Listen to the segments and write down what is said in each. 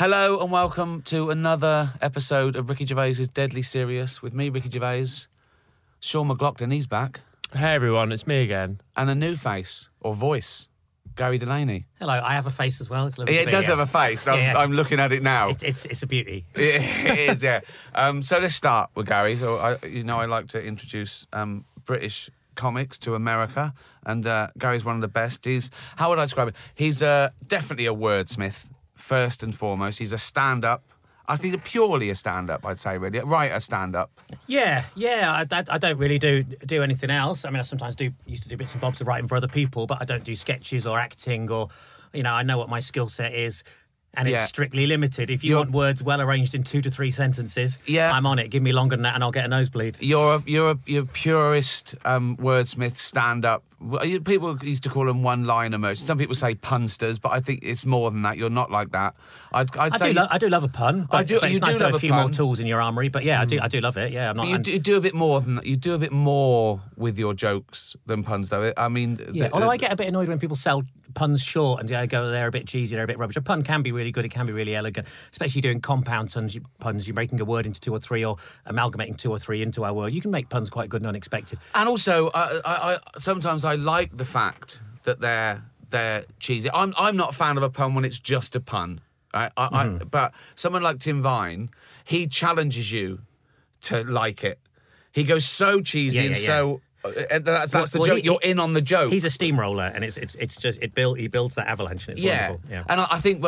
Hello and welcome to another episode of Ricky Gervais's Deadly Serious with me, Ricky Gervais. Sean McLaughlin, he's back. Hey everyone, it's me again. And a new face, or voice, Gary Delaney. Hello, I have a face as well. It's a little It bit, does have a face. I'm looking at it now. It's a beauty. It is, yeah. So let's start with Gary. So I like to introduce British comics to America, and Gary's one of the best. How would I describe it? He's definitely a wordsmith, first and foremost. He's a stand-up. I think purely a stand-up, I'd say, really. Right, a stand-up. Yeah. I don't really do anything else. I mean, I sometimes used to do bits and bobs of writing for other people, but I don't do sketches or acting or, I know what my skill set is. And it's strictly limited. If you want words well arranged in 2 to 3 sentences, I'm on it. Give me longer than that, and I'll get a nosebleed. You're a purist wordsmith, stand-up. People used to call them one-liner merchants. Some people say punsters, but I think it's more than that. You're not like that. I do love a pun. But it's nice to have a few more tools in your armoury. But yeah, I do love it. Yeah, I'm not. You do a bit more than that. You do a bit more with your jokes than puns, though. I mean, although I get a bit annoyed when people sell puns short and go, they're a bit cheesy, they're a bit rubbish. A pun can be really good, it can be really elegant, especially doing compound puns. You're breaking a word into 2 or 3 or amalgamating 2 or 3 into our word. You can make puns quite good and unexpected. And also, I sometimes I like the fact that they're cheesy. I'm not a fan of a pun when it's just a pun. But someone like Tim Vine, he challenges you to like it. He goes so cheesy and so... That's the joke. You're in on the joke. He's a steamroller, and he builds that avalanche, and it's wonderful. Yeah, and I think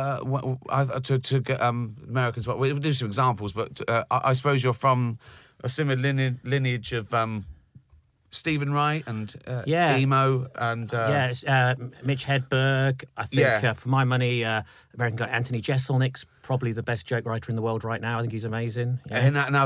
to get Americans, we'll do some examples, but I suppose you're from a similar lineage of Stephen Wright and Emo and Mitch Hedberg. I think for my money, American guy Anthony Jeselnik's probably the best joke writer in the world right now. I think he's amazing. Yeah.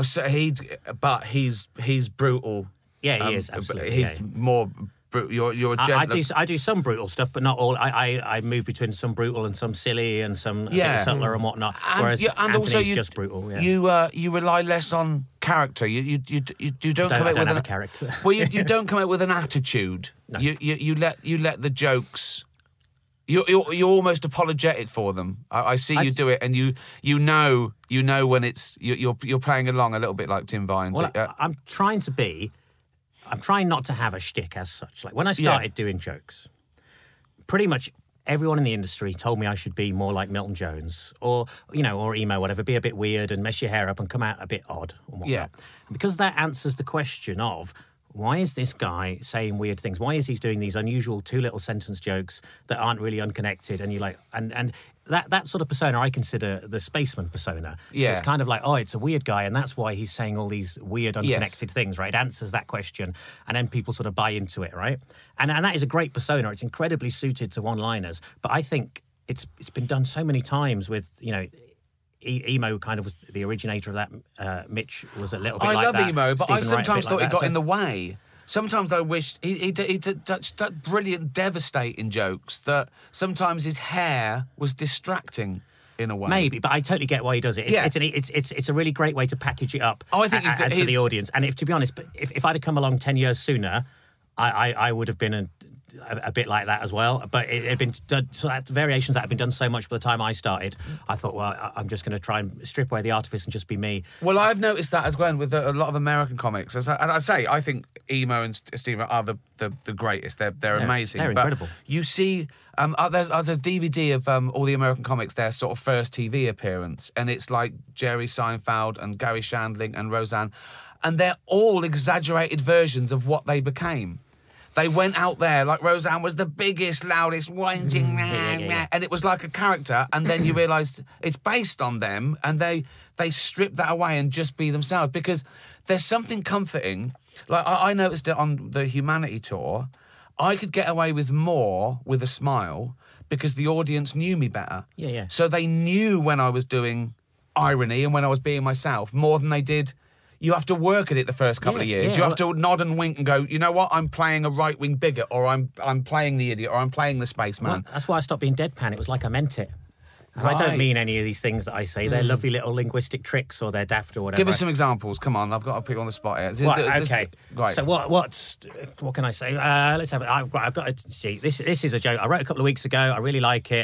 And he's brutal. Yeah, he is, absolutely. He's more brutal. You're a gentler. I do some brutal stuff, but not all. I move between some brutal and some silly and some subtler and whatnot. Whereas Anthony's just brutal. Yeah. You rely less on character. You don't come out with a character. Well, you don't come out with an attitude. No. You let the jokes. You're almost apologetic for them. I see you do it, and you know when it's you're playing along a little bit like Tim Vine. Well, I'm trying not to have a shtick as such. Like when I started doing jokes, pretty much everyone in the industry told me I should be more like Milton Jones or Emo, whatever, be a bit weird and mess your hair up and come out a bit odd and whatnot. Yeah. Because that answers the question of, why is this guy saying weird things? Why is he doing these unusual 2 little sentence jokes that aren't really unconnected? And you're like, and that sort of persona I consider the spaceman persona. Yeah. So it's kind of like, it's a weird guy, and that's why he's saying all these weird, unconnected things, right? It answers that question, and then people sort of buy into it, right? And that is a great persona. It's incredibly suited to one-liners. But I think it's been done so many times with, Emo kind of was the originator of that. Mitch was a little bit like that. I love Emo, but Stephen I sometimes thought he got in the way. Sometimes I wish he did such brilliant, devastating jokes that sometimes his hair was distracting in a way. Maybe, but I totally get why he does it. It's a really great way to package it up. I think for the audience. And to be honest, if I'd have come along 10 years sooner, I would have been a bit like that as well, but it had been done, so that variations that had been done so much by the time I started, I thought, well, I'm just going to try and strip away the artifice and just be me. Well, I've noticed that as well with a lot of American comics. And I'd say, I think Emo and Stephen are the greatest. They're amazing. They're incredible. You see, there's a DVD of all the American comics, their sort of first TV appearance, and it's like Jerry Seinfeld and Gary Shandling and Roseanne, and they're all exaggerated versions of what they became. They went out there, like Roseanne was the biggest, loudest, whinging, and it was like a character, and then you realise it's based on them, and they strip that away and just be themselves, because there's something comforting. Like, I noticed it on the Humanity tour. I could get away with more with a smile because the audience knew me better. Yeah. So they knew when I was doing irony and when I was being myself more than they did. You have to work at it the first couple of years. You have to nod and wink and go, you know what, I'm playing a right-wing bigot, or I'm playing the idiot, or I'm playing the spaceman. Well, that's why I stopped being deadpan. It was like I meant it. Right. I don't mean any of these things that I say. They're lovely little linguistic tricks, or they're daft or whatever. Give us some examples. Come on, I've got to put you on the spot here. Okay. Right. So what can I say? Let's have it. I've got a sheet. This is a joke I wrote a couple of weeks ago. I really like it.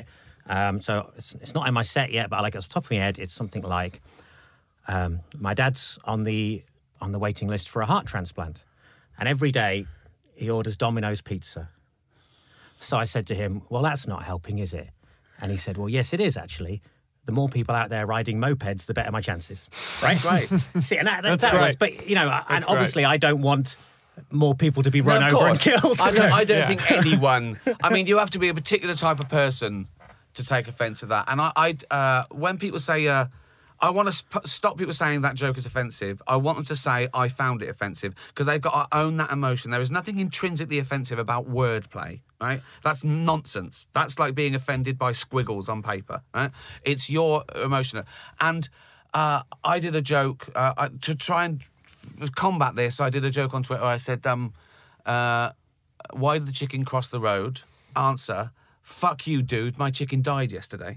So it's not in my set yet, but I like it off the top of my head. It's something like, my dad's on the waiting list for a heart transplant, and every day he orders Domino's pizza. So I said to him, well, that's not helping, is it? And he said, well, yes, it is, actually. The more people out there riding mopeds, the better my chances. Right? That's great. See, and That's that great. was, but, and obviously I don't want more people to be run of over and course. killed. I don't think anyone. I mean, you have to be a particular type of person to take offence to that. And when people say, I want to stop people saying that joke is offensive. I want them to say, I found it offensive, because they've got to own that emotion. There is nothing intrinsically offensive about wordplay, right? That's nonsense. That's like being offended by squiggles on paper, right? It's your emotion. And I did a joke to try and combat this. I did a joke on Twitter. I said, why did the chicken cross the road? Answer, fuck you, dude. My chicken died yesterday.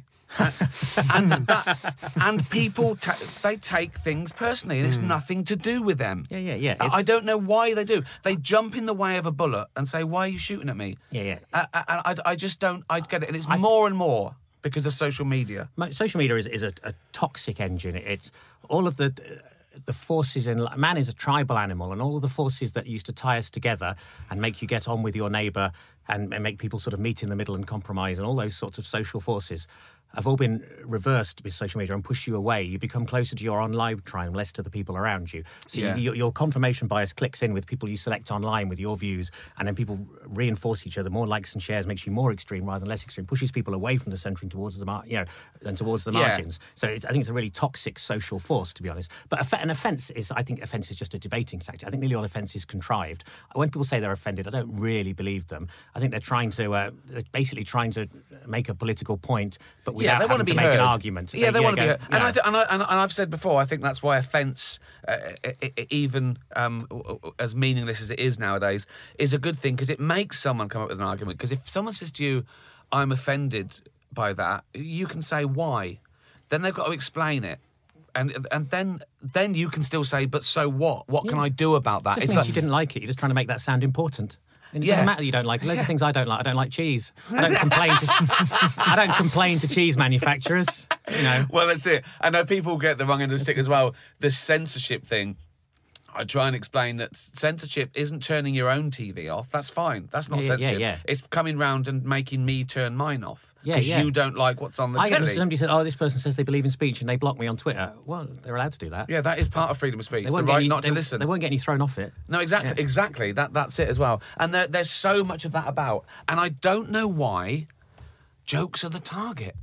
and people they take things personally, and it's nothing to do with them. Yeah. I don't know why they do. They jump in the way of a bullet and say, "Why are you shooting at me?" Yeah. And I just don't. I get it, and it's more and more because of social media. Social media is a toxic engine. It's all of the forces in man is a tribal animal, and all of the forces that used to tie us together and make you get on with your neighbour and make people sort of meet in the middle and compromise, and all those sorts of social forces have all been reversed with social media and push you away. You become closer to your online tribe, less to the people around you. So your confirmation bias clicks in with people you select online with your views, and then people reinforce each other. More likes and shares makes you more extreme rather than less extreme. Pushes people away from the centre and towards the margins. So I think it's a really toxic social force, to be honest. But I think offence is just a debating tactic. I think nearly all offence is contrived. When people say they're offended, I don't really believe them. I think they're basically trying to make a political point, but without they want having to to be make heard. an argument. Yeah, they want to be heard. You know. And I've said before, I think that's why offence, even as meaningless as it is nowadays, is a good thing, because it makes someone come up with an argument. Because if someone says to you, I'm offended by that, you can say why. Then they've got to explain it. And then you can still say, but so what? What can I do about that? It just means you didn't like it. You're just trying to make that sound important. And it doesn't matter that you don't like it. Loads of things I don't like. I don't like cheese. I don't complain to cheese manufacturers. Well, that's it. I know people get the wrong end of the stick as well. The censorship thing. I try and explain that censorship isn't turning your own TV off. That's fine. That's not censorship. Yeah. It's coming round and making me turn mine off because you don't like what's on the telly. Somebody said, this person says they believe in speech and they block me on Twitter. Well, they're allowed to do that. Yeah, that is part of freedom of speech. The right not to listen. They won't get any thrown off it. No, exactly. Yeah. Exactly. That's it as well. And there's so much of that about. And I don't know why jokes are the target.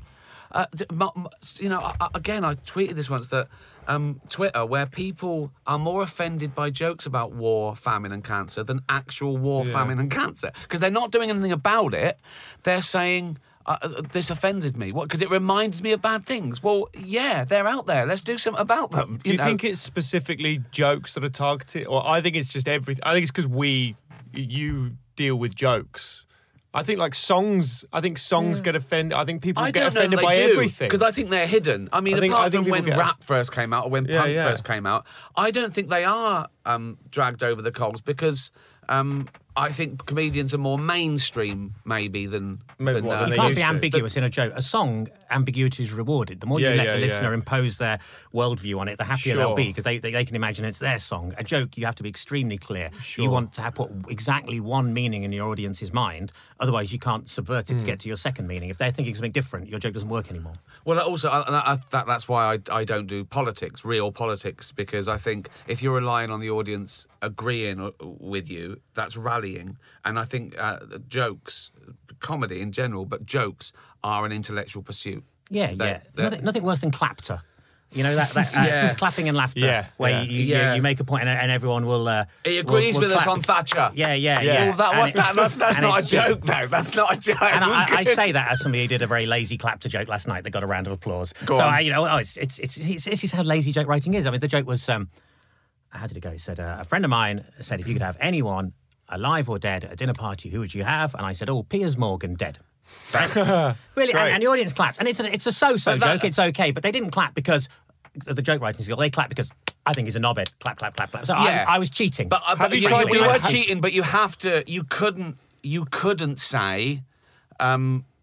Again, I tweeted this once that Twitter, where people are more offended by jokes about war, famine and cancer than actual war, famine and cancer. Because they're not doing anything about it. They're saying, this offended me. What? Because it reminds me of bad things. Well, yeah, they're out there. Let's do something about them. Do you think it's specifically jokes that are targeted? Or I think it's just everything. I think it's because you deal with jokes. I think songs get offended. I think people get offended by everything. Because I think they're hidden. I mean, apart from when rap first came out or when punk first came out, I don't think they are dragged over the coals because I think comedians are more mainstream, maybe, than you can't be ambiguous in a joke. A song, ambiguity is rewarded. The more you let the listener impose their worldview on it, the happier they'll be, because they can imagine it's their song. A joke, you have to be extremely clear. Sure. You want to put exactly one meaning in your audience's mind. Otherwise, you can't subvert it to get to your second meaning. If they're thinking something different, your joke doesn't work anymore. Well, also, that's why I don't do politics, real politics, because I think if you're relying on the audience agreeing with you, that's rallying. And I think jokes, comedy in general, but jokes are an intellectual pursuit. Nothing worse than clapter. You know, that clapping and laughter, where you make a point and everyone will... he agrees with us on Thatcher. Yeah. That's not a joke, though. That's not a joke. And I say that as somebody who did a very lazy clapter joke last night that got a round of applause. This is how lazy joke writing is. I mean, the joke was... how did it go? It said, a friend of mine said, if you could have anyone, alive or dead, at a dinner party, who would you have? And I said, Piers Morgan, dead. That's really, and the audience clapped. And it's a so-so joke, it's okay, but they didn't clap because of the joke writing skill. They clapped because I think he's a knobhead. Clap, clap, clap, clap. So I was cheating. But you were cheating, but you couldn't say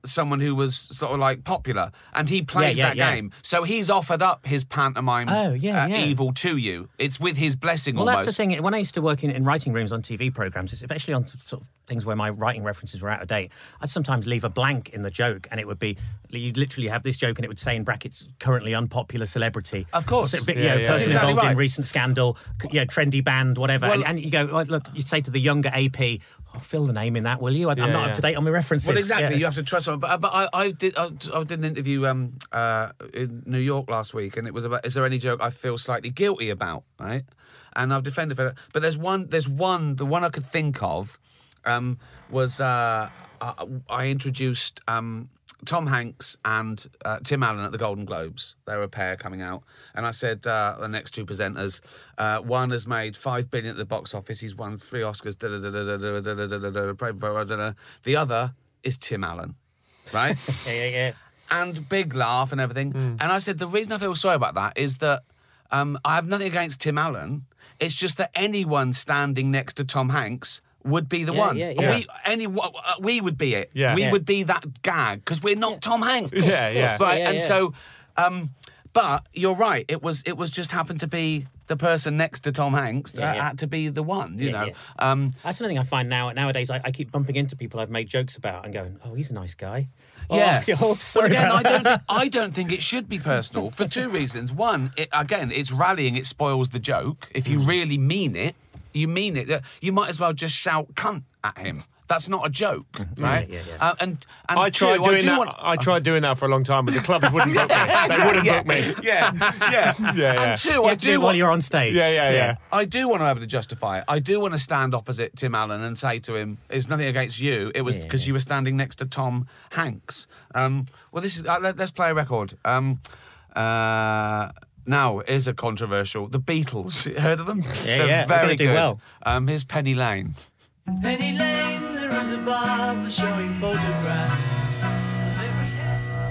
someone who was sort of like popular, and he plays that game. So he's offered up his pantomime evil to you. It's with his blessing almost. Well, that's the thing. When I used to work in writing rooms on TV programmes, especially on sort of things where my writing references were out of date, I'd sometimes leave a blank in the joke, and it would be, you'd literally have this joke and it would say in brackets, currently unpopular celebrity. Of course. Person involved in recent scandal, trendy band, whatever. Well, and you go, look, you'd say to the younger AP, fill the name in that, will you? I'm not up to date on my references. Well, exactly. You have to trust someone. But I did an interview in New York last week, and it was about, is there any joke I feel slightly guilty about, right? And I've defended it. But the one I could think of was I introduced Tom Hanks and Tim Allen at the Golden Globes. They were a pair coming out. And I said, the next two presenters, one has made $5 billion at the box office. He's won 3 Oscars. The other is Tim Allen, right? Yeah. And big laugh and everything. And I said, the reason I feel sorry about that is that I have nothing against Tim Allen. It's just that anyone standing next to Tom Hanks would be the one. We would be it. Yeah. We would be that gag because we're not Tom Hanks. Right. So, but you're right. It was just happened to be the person next to Tom Hanks had to be the one. You know. That's another thing I find nowadays. I keep bumping into people I've made jokes about and going, "Oh, he's a nice guy." Sorry. Well, again, I don't think it should be personal for 2 reasons. One, it's rallying. It spoils the joke. If you really mean it. You mean it. You might as well just shout "cunt" at him. That's not a joke, right? And I tried doing that. I tried doing that for a long time, but the clubs wouldn't book me. They wouldn't book me. And two, I do while you're on stage. Yeah. I do want to be able to justify it. I do want to stand opposite Tim Allen and say to him, "It's nothing against you. It was because you were standing next to Tom Hanks." Well, this is. Let's play a record. Now, here's a controversial. The Beatles. Heard of them? They're very good. Well. Here's Penny Lane. Penny Lane, there is a barber showing photographs of every hair.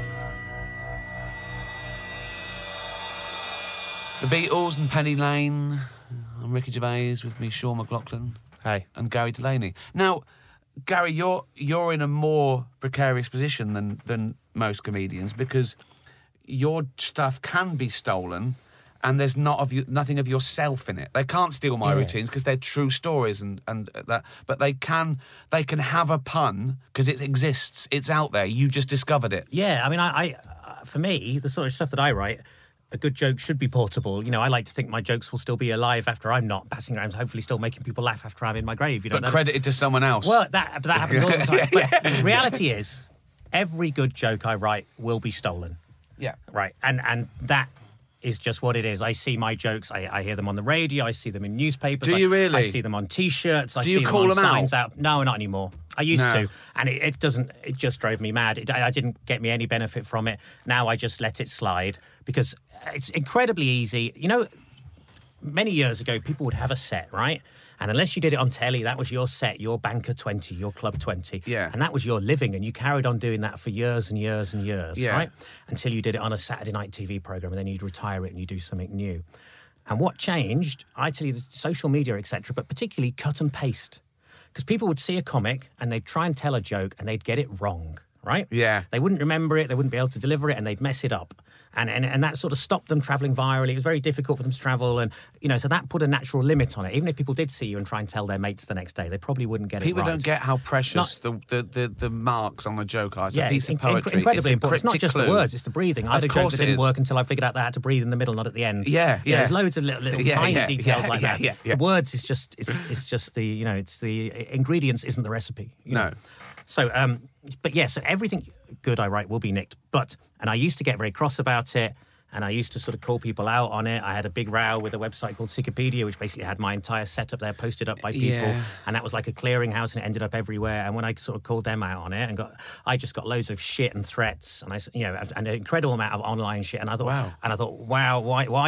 The Beatles and Penny Lane. I'm Ricky Gervais with me, Sean McLaughlin. Hey. And Gary Delaney. Now, Gary, you're in a more precarious position than most comedians because your stuff can be stolen and there's nothing of yourself in it. They can't steal my routines because they're true stories and that, but they can have a pun because it exists. It's out there. You just discovered it. Yeah, I mean, I for me, the sort of stuff that I write, a good joke should be portable. You know, I like to think my jokes will still be alive after I'm not, passing around, hopefully still making people laugh after I'm in my grave. You know, but credited to someone else. Well, that happens all the time. But reality is, every good joke I write will be stolen. Yeah. Right. And that is just what it is. I see my jokes. I hear them on the radio. I see them in newspapers. Do you really? I see them on T-shirts. Do you call them signs out? No, not anymore. I used to. And it doesn't, it just drove me mad. It didn't get me any benefit from it. Now I just let it slide because it's incredibly easy. You know, many years ago, people would have a set, right? And unless you did it on telly, that was your set, your Banker 20, your Club 20. Yeah. And that was your living. And you carried on doing that for years and years and years, right? Until you did it on a Saturday night TV programme and then you'd retire it and you do something new. And what changed, I tell you, the social media, etc., but particularly cut and paste. Because people would see a comic and they'd try and tell a joke and they'd get it wrong, right? Yeah. They wouldn't remember it, they wouldn't be able to deliver it, and they'd mess it up. And that sort of stopped them travelling virally. It was very difficult for them to travel, and so that put a natural limit on it. Even if people did see you and try and tell their mates the next day, they probably wouldn't get it right. People don't get how precious the marks on the joke are. It's a piece of poetry. Incredibly important. It's not just the words; it's the breathing. I had a joke that didn't work until I figured out that I had to breathe in the middle, not at the end. There's loads of little tiny details like that. The words is just the it's the ingredients isn't the recipe. No. So, so everything good I write will be nicked. And I used to get very cross about it, and I used to sort of call people out on it. I had a big row with a website called Wikipedia, which basically had my entire setup there posted up by people, and that was like a clearinghouse, and it ended up everywhere. And when I sort of called them out on it, I just got loads of shit and threats, and and an incredible amount of online shit. And I thought, wow,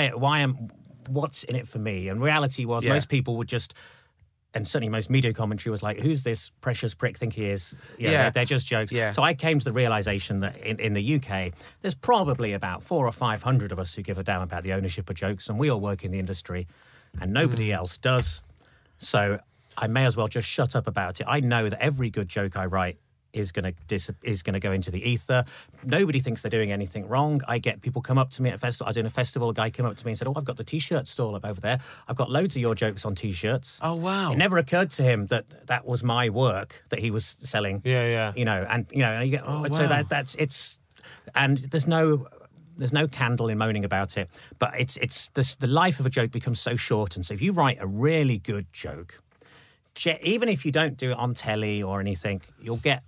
what's in it for me? And reality was most people would just. And certainly most media commentary was like, who's this precious prick think he is? They're just jokes. Yeah. So I came to the realisation that in the UK, there's probably about 400 or 500 of us who give a damn about the ownership of jokes, and we all work in the industry, and nobody else does. So I may as well just shut up about it. I know that every good joke I write is going to go into the ether. Nobody thinks they're doing anything wrong. I get people come up to me at a festival. I was in a festival. A guy came up to me and said, "Oh, I've got the T-shirt stall up over there. I've got loads of your jokes on T-shirts." Oh, wow. It never occurred to him that was my work that he was selling. Yeah. And you get so wow. that's it's, and there's no candle in moaning about it. But it's the life of a joke becomes so short, and so if you write a really good joke, even if you don't do it on telly or anything, you'll get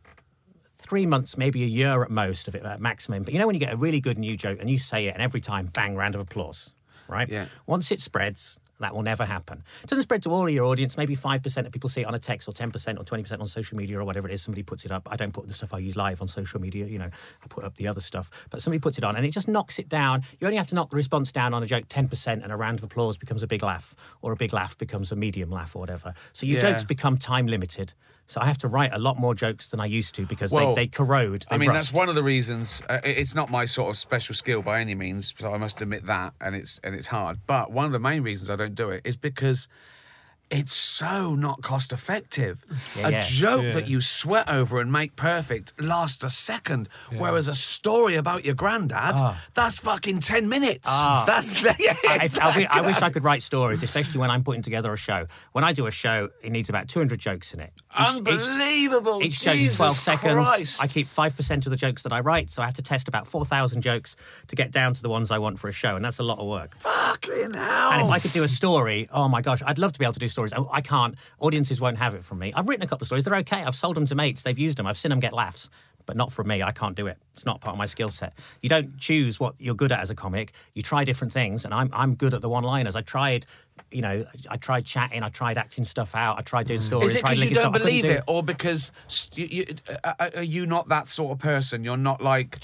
3 months, maybe a year at most of it at maximum. But when you get a really good new joke and you say it and every time, bang, round of applause, right? Yeah. Once it spreads, that will never happen. It doesn't spread to all of your audience. Maybe 5% of people see it on a text, or 10% or 20% on social media or whatever it is. Somebody puts it up. I don't put the stuff I use live on social media. I put up the other stuff. But somebody puts it on and it just knocks it down. You only have to knock the response down on a joke 10% and a round of applause becomes a big laugh, or a big laugh becomes a medium laugh or whatever. So your jokes become time limited. So I have to write a lot more jokes than I used to because they corrode. They that's rust. one of the reasons. It's not my sort of special skill by any means, so I must admit that, and it's hard. But one of the main reasons I don't do it is because it's so not cost effective. A joke that you sweat over and make perfect lasts a second, whereas a story about your granddad, that's fucking 10 minutes. That's I wish I could write stories, especially when I'm putting together a show. When I do a show, it needs about 200 jokes in it. Unbelievable. Each joke is 12 seconds. Christ. I keep 5% of the jokes that I write, so I have to test about 4,000 jokes to get down to the ones I want for a show, and that's a lot of work. Fucking hell. And if I could do a story, oh my gosh, I'd love to be able to do stories. I can't. Audiences won't have it from me. I've written a couple of stories. They're okay. I've sold them to mates. They've used them. I've seen them get laughs. But not from me. I can't do it. It's not part of my skill set. You don't choose what you're good at as a comic. You try different things, and I'm good at the one-liners. I tried chatting. I tried acting stuff out. I tried doing stories. Is it because you don't believe it, or because are you not that sort of person? You're not like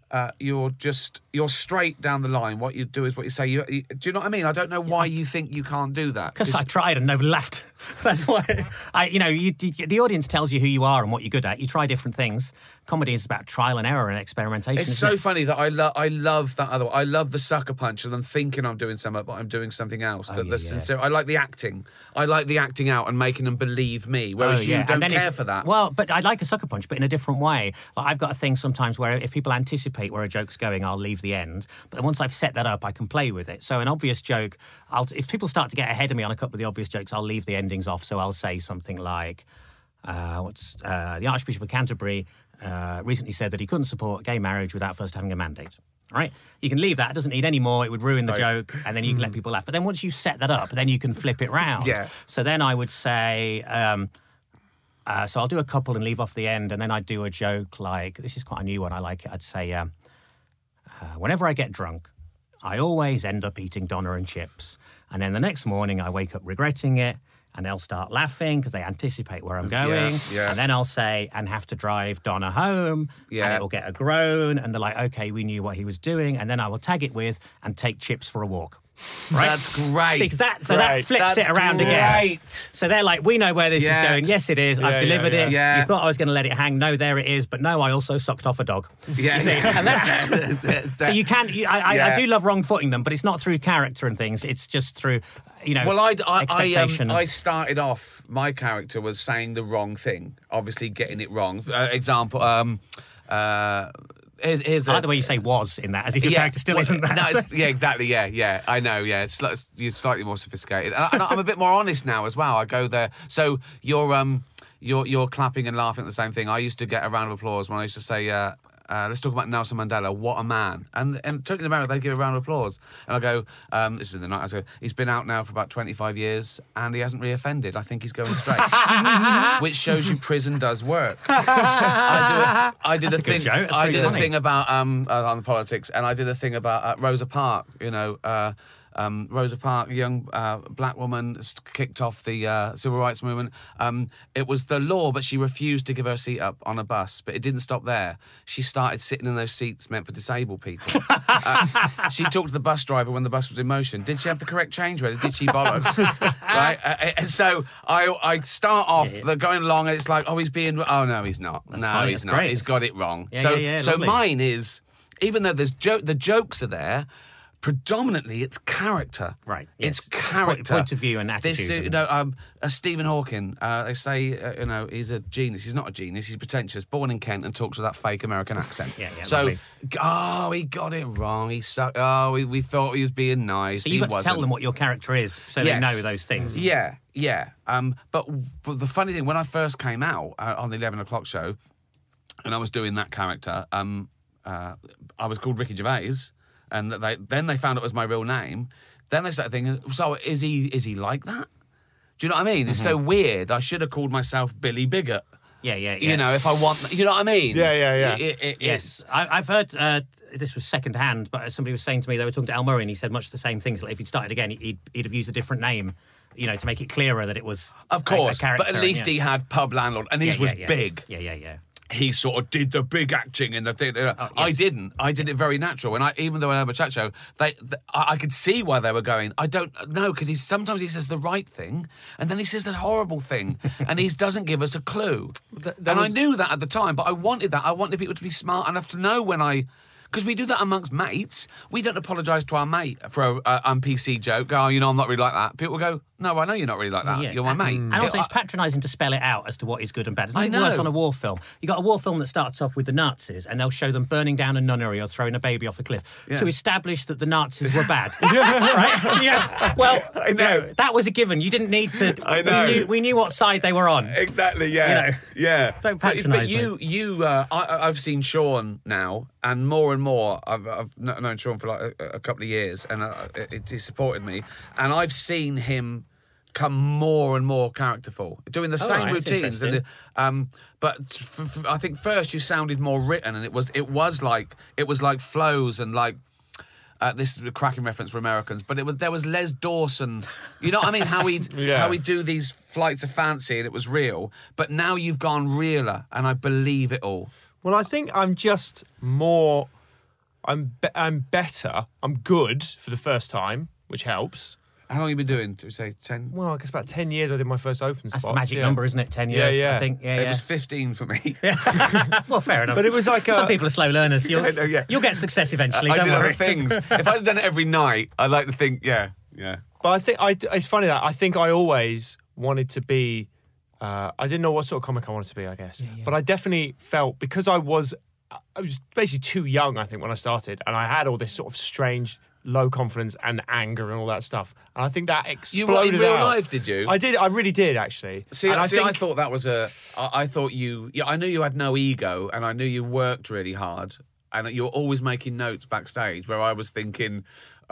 you're straight down the line. What you do is what you say. Do you know what I mean? I don't know why you think you can't do that. Because I tried and nobody laughed. That's why. The audience tells you who you are and what you're good at. You try different things. Comedy is about trial and error and experimentation. It's so funny that I love that other one. I love the sucker punch and I'm thinking I'm doing something, but I'm doing something else. Sincere. I like the acting. I like the acting out and making them believe me, whereas you don't care for that. Well, but I like a sucker punch, but in a different way. Like I've got a thing sometimes where if people anticipate where a joke's going, I'll leave the end. But then once I've set that up, I can play with it. So an obvious joke, if people start to get ahead of me on a couple of the obvious jokes, I'll leave the endings off. So I'll say something like, the Archbishop of Canterbury recently said that he couldn't support gay marriage without first having a mandate. Right? You can leave that. It doesn't need any more. It would ruin the joke, and then you can let people laugh. But then once you set that up, then you can flip it round. Yeah. So then I would say, so I'll do a couple and leave off the end, and then I'd do a joke like, this is quite a new one. I like it. I'd say, whenever I get drunk, I always end up eating doner and chips. And then the next morning I wake up regretting it, and they'll start laughing because they anticipate where I'm going. Yeah. And then I'll say, and have to drive Donna home. Yeah. And it'll get a groan. And they're like, okay, we knew what he was doing. And then I will tag it with, and take chips for a walk. Right? That's great. See, so that flips it around again. So they're like, we know where this is going. Yes, it is. I've delivered it. Yeah. You thought I was going to let it hang. No, there it is. But no, I also sucked off a dog. Yeah. You see? And that's, so you can't. I do love wrong-footing them, but it's not through character and things. It's just through, expectation. I started off. My character was saying the wrong thing, obviously getting it wrong. Example. Here's I like the way you say "was" in that, as if your character still isn't that. No, exactly. Yeah. I know. Yeah, you're slightly more sophisticated, and I'm a bit more honest now as well. I go there. So you're clapping and laughing at the same thing. I used to get a round of applause when I used to say, let's talk about Nelson Mandela. What a man! And talking about it, they give a round of applause, and I go, this is in the night. I go, he's been out now for about 25 years, and he hasn't reoffended. I think he's going straight, which shows you prison does work. I did a thing. I did a thing about on the politics, and I did a thing about Rosa Parks. Rosa Parks, young black woman, kicked off the civil rights movement. It was the law, but she refused to give her seat up on a bus. But it didn't stop there. She started sitting in those seats meant for disabled people. She talked to the bus driver when the bus was in motion. Did she have the correct change ready? Did she bollocks? Right? And so I start off going along, and it's like, oh, he's being... Oh, no, he's not. He's not. Great. He's got it wrong. So mine is, even though the jokes are there, predominantly it's character. Right. It's Yes. character. Point of view and attitude. This, Stephen Hawking, they say, he's a genius. He's not a genius. He's pretentious, born in Kent and talks with that fake American accent. Yeah, So, lovely. he got it wrong. He sucked. We thought he was being nice. So you've he got to tell them what your character is so Yes. they know those things. Yeah. But the funny thing, when I first came out on the 11 o'clock show, and I was doing that character, I was called Ricky Gervais, and then they found it was my real name. Then they started thinking, so is he like that? Do you know what I mean? It's so weird. I should have called myself Billy Bigot. Yeah. You know, if I want, you know what I mean? Yeah. Yes, I've heard this was second hand, but somebody was saying to me they were talking to Al Murray, and he said much the same things. Like if he'd started again, he'd have used a different name, to make it clearer that it was Of course, a character. but at least he had Pub Landlord, and his was big. Yeah. He sort of did the big acting in the thing. I didn't. I did it very natural. And even though I have a chat show, I could see why they were going. I don't know, because sometimes he says the right thing, and then he says the horrible thing, and he doesn't give us a clue. I knew that at the time, but I wanted that. I wanted people to be smart enough to know when because we do that amongst mates. We don't apologise to our mate for a PC joke. Oh, I'm not really like that. People go, no, I know you're not really like that. Yeah. You're my mate. And also, it's patronising to spell it out as to what is good and bad. It's I nothing worse know. on a war film. You got a war film that starts off with the Nazis, and they'll show them burning down a nunnery or throwing a baby off a cliff to establish that the Nazis were bad. Right? Yeah. Well, I know. that was a given. You didn't need to. I know. We knew what side they were on. Exactly, yeah. Yeah. Don't But patronise I've seen Sean now, and more, I've known Sean for like a couple of years, and he supported me, and I've seen him come more and more characterful, doing the same right, that's routines. And but I think first you sounded more written, and it was like flows and like. This is a cracking reference for Americans, but there was Les Dawson. You know what I mean? How he'd do these flights of fancy, and it was real. But now you've gone realer, and I believe it all. Well, I think I'm just more. I'm better. I'm good for the first time, which helps. How long have you been doing? Do we say 10? Well, I guess about 10 years I did my first open That's spots. the magic number, isn't it? 10 years, Yeah. I think. Yeah, It was 15 for me. Well, fair enough. But it was like some people are slow learners. You'll yeah. you'll get success eventually. I don't did worry. other things. If I'd done it every night, I'd like to think, yeah. But I think it's funny that I think I always wanted to be. I didn't know what sort of comic I wanted to be, I guess. But I definitely felt, because I was basically too young, I think, when I started, and I had all this sort of strange low confidence and anger and all that stuff. And I think that exploded in real out. life, did you? I did. I really did, actually. I thought that was I thought I knew you had no ego, and I knew you worked really hard, and you were always making notes backstage, where I was thinking,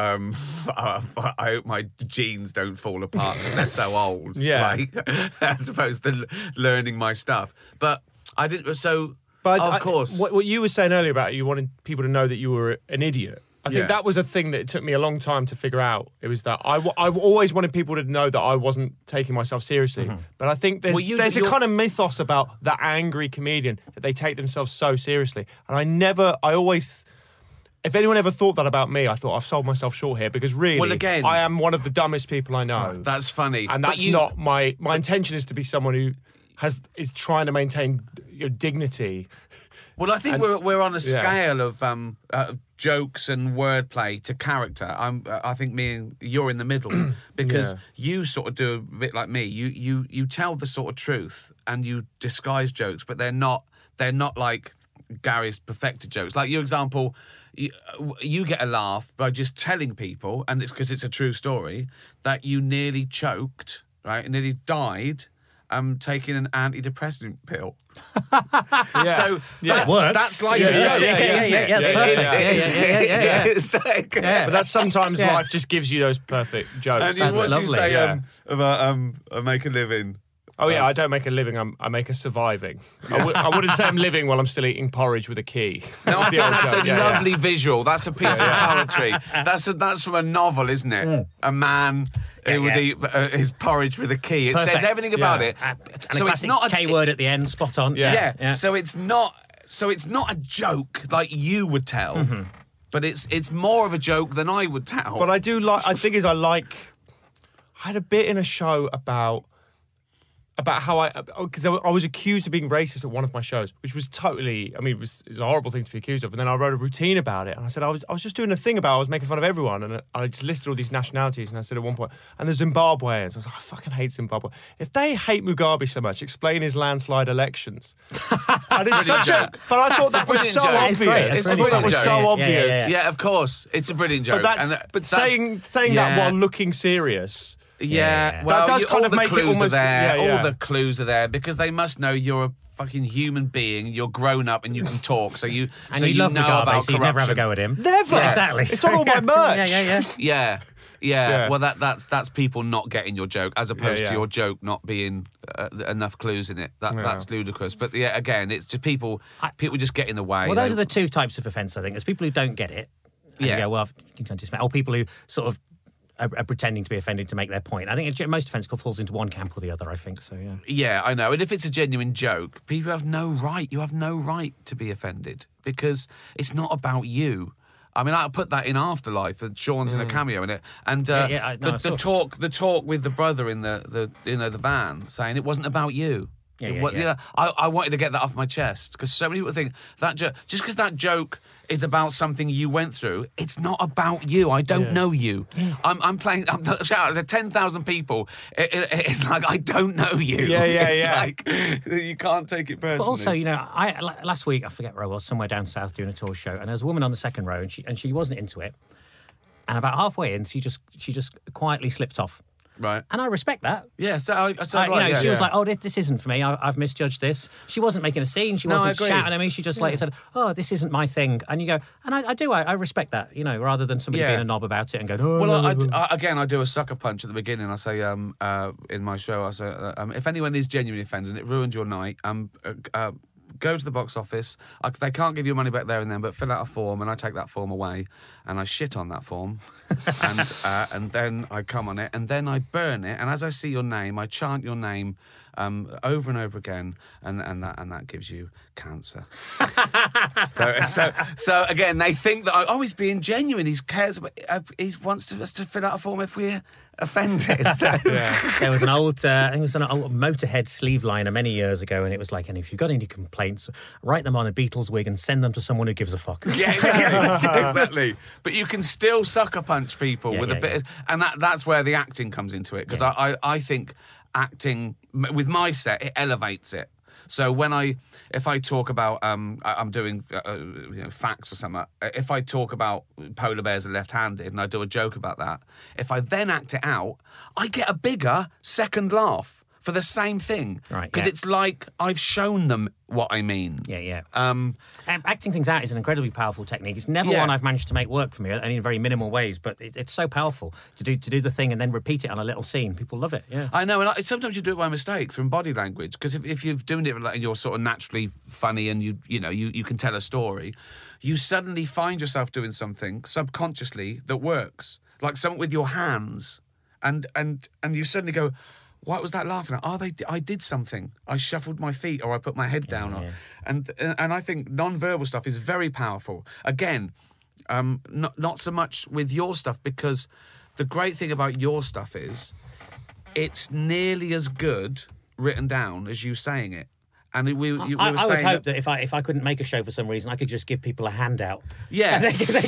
I hope my jeans don't fall apart because they're so old. Yeah. As opposed to learning my stuff. But I didn't, so, But of course. What you were saying earlier about you wanting people to know that you were an idiot. I think that was a thing that it took me a long time to figure out. It was that I always wanted people to know that I wasn't taking myself seriously. But I think there's a kind of mythos about that angry comedian, that they take themselves so seriously. And I always, if anyone ever thought that about me, I thought I've sold myself short here, because really, Well, again, I am one of the dumbest people I know. That's funny. And that's not my intention is to be someone who is trying to maintain your dignity. Well, I think we're on a scale of jokes and wordplay to character. I think you're in the middle, because you sort of do a bit like me. You tell the sort of truth and you disguise jokes, but they're not like Gary's perfected jokes. Like your example, you get a laugh by just telling people, and it's because it's a true story, that you nearly choked, right, and nearly died. Taking an antidepressant pill. So that's like a joke, isn't it? Yeah, it's perfect. Yeah. But that's sometimes life just gives you those perfect jokes. And That's what lovely. you say about I make a living. Oh yeah, I don't make a living. I make a surviving. I wouldn't say I'm living while I'm still eating porridge with a key. No, I think that's a joke. lovely visual. That's a piece of poetry. That's from a novel, isn't it? A man who would eat his porridge with a key. It says everything about it. And So a it's classic not a K word at the end, spot on. Yeah. So it's not a joke like you would tell, but it's more of a joke than I would tell. But I do like. I had a bit in a show about about how because I was accused of being racist at one of my shows, which was totally, I mean, it was a horrible thing to be accused of. And then I wrote a routine about it, and I said I was just doing a thing about I was making fun of everyone, and I just listed all these nationalities, and I said at one point, and the Zimbabweans, I was like, I fucking hate Zimbabwe. If they hate Mugabe so much, explain his landslide elections. And it's such a, but I thought that was so obvious. I thought that was so obvious. Yeah, of course, it's a brilliant joke. But saying that while looking serious. Yeah, well, that does kind of make it almost. All the clues are there because they must know you're a fucking human being. You're grown up and you can talk. So you love know Mugabe, about so you never have a go at him. Never. Yeah, exactly. It's on all my merch. Yeah. Well, that's people not getting your joke as opposed to your joke not being enough clues in it. That's ludicrous. But yeah, again, it's just people just get in the way. Well, those are the two types of offence. I think there's people who don't get it. And you go, well, you can dismiss. Or people who sort of are pretending to be offended to make their point. I think most offence falls into one camp or the other, I think, so yeah. Yeah, I know. And if it's a genuine joke, people have no right. You have no right to be offended because it's not about you. I mean, I'll put that in Afterlife. Sean's in a cameo in it, and the talk with the brother in the van saying it wasn't about you. I wanted to get that off my chest because so many people think that just because that joke is about something you went through, it's not about you. I don't know you. Yeah. I'm shouting to 10,000 people. It's like I don't know you. Like you can't take it personally. But also, last week I forget where I was, somewhere down south doing a tour show, and there was a woman on the second row, and she wasn't into it. And about halfway in, she just quietly slipped off. Right. And I respect that. Yeah, she was like, oh, this isn't for me. I've misjudged this. She wasn't making a scene. She wasn't shouting at me. She just said, oh, this isn't my thing. And you go, and I respect that, rather than somebody being a knob about it and going, oh. Well, I do a sucker punch at the beginning. I say, in my show, I say, if anyone is genuinely offended and it ruined your night, go to the box office. They can't give you money back there and then, but fill out a form, and I take that form away, and I shit on that form, and then I come on it, and then I burn it, and as I see your name, I chant your name over and over again, and that gives you cancer. so again, they think that he's being genuine. He cares about. He wants us to fill out a form if we're offended. There was an old, I think it was an old Motorhead sleeve liner many years ago, and it was like, and if you've got any complaints, write them on a Beatles wig and send them to someone who gives a fuck. Yeah, exactly. But you can still sucker punch people with a bit, and that's where the acting comes into it, because I think acting with my set, it elevates it. So if I talk about, I'm doing facts or something. If I talk about polar bears are left-handed and I do a joke about that, if I then act it out, I get a bigger second laugh for the same thing. Right. Because it's like I've shown them what I mean. Yeah. Acting things out is an incredibly powerful technique. It's never one I've managed to make work for me, and in very minimal ways, but it's so powerful to do the thing and then repeat it on a little scene. People love it. Yeah, I know, and sometimes you do it by mistake from body language, because if you're doing it and you're sort of naturally funny and you can tell a story, you suddenly find yourself doing something subconsciously that works, like something with your hands, and you suddenly go, what was that laughing at? I did something. I shuffled my feet, or I put my head down. Yeah. And I think non-verbal stuff is very powerful. Again, not so much with your stuff, because the great thing about your stuff is it's nearly as good written down as you saying it. And I would hope that if I couldn't make a show for some reason, I could just give people a handout. Yeah.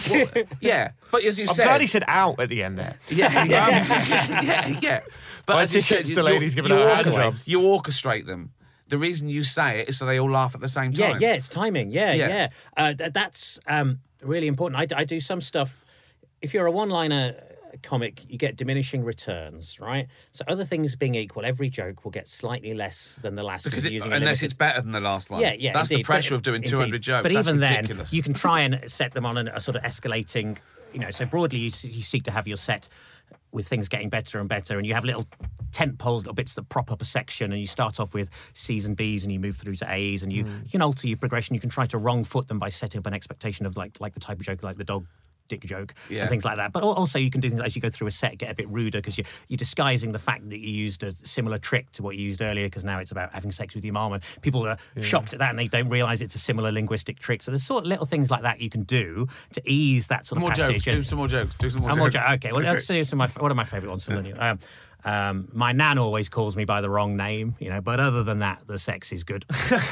But as you said... I'm glad he said out at the end there. Yeah. But as you said, the ladies giving out hand jobs. You orchestrate them. The reason you say it is so they all laugh at the same time. Yeah, it's timing. Yeah. That's really important. I do some stuff... If you're a one-liner comic, you get diminishing returns, right? So other things being equal, every joke will get slightly less than the last. Because unless it's better than the last one. Yeah, that's indeed. The pressure of doing 200 jokes. But that's even ridiculous. Then, you can try and set them on a sort of escalating, so broadly you seek to have your set with things getting better and better, and you have little tent poles, little bits that prop up a section, and you start off with C's and B's and you move through to A's, and you can alter your progression. You can try to wrong foot them by setting up an expectation of like the type of joke, like the dog dick joke and things like that. But also you can do things as you go through a set, get a bit ruder, because you're disguising the fact that you used a similar trick to what you used earlier, because now it's about having sex with your mom, and people are shocked at that and they don't realise it's a similar linguistic trick. So there's sort of little things like that you can do to ease that sort of passage. Do some more jokes. Okay, well, let's do some of one of my favourite ones from the new. My nan always calls me by the wrong name, but other than that, the sex is good.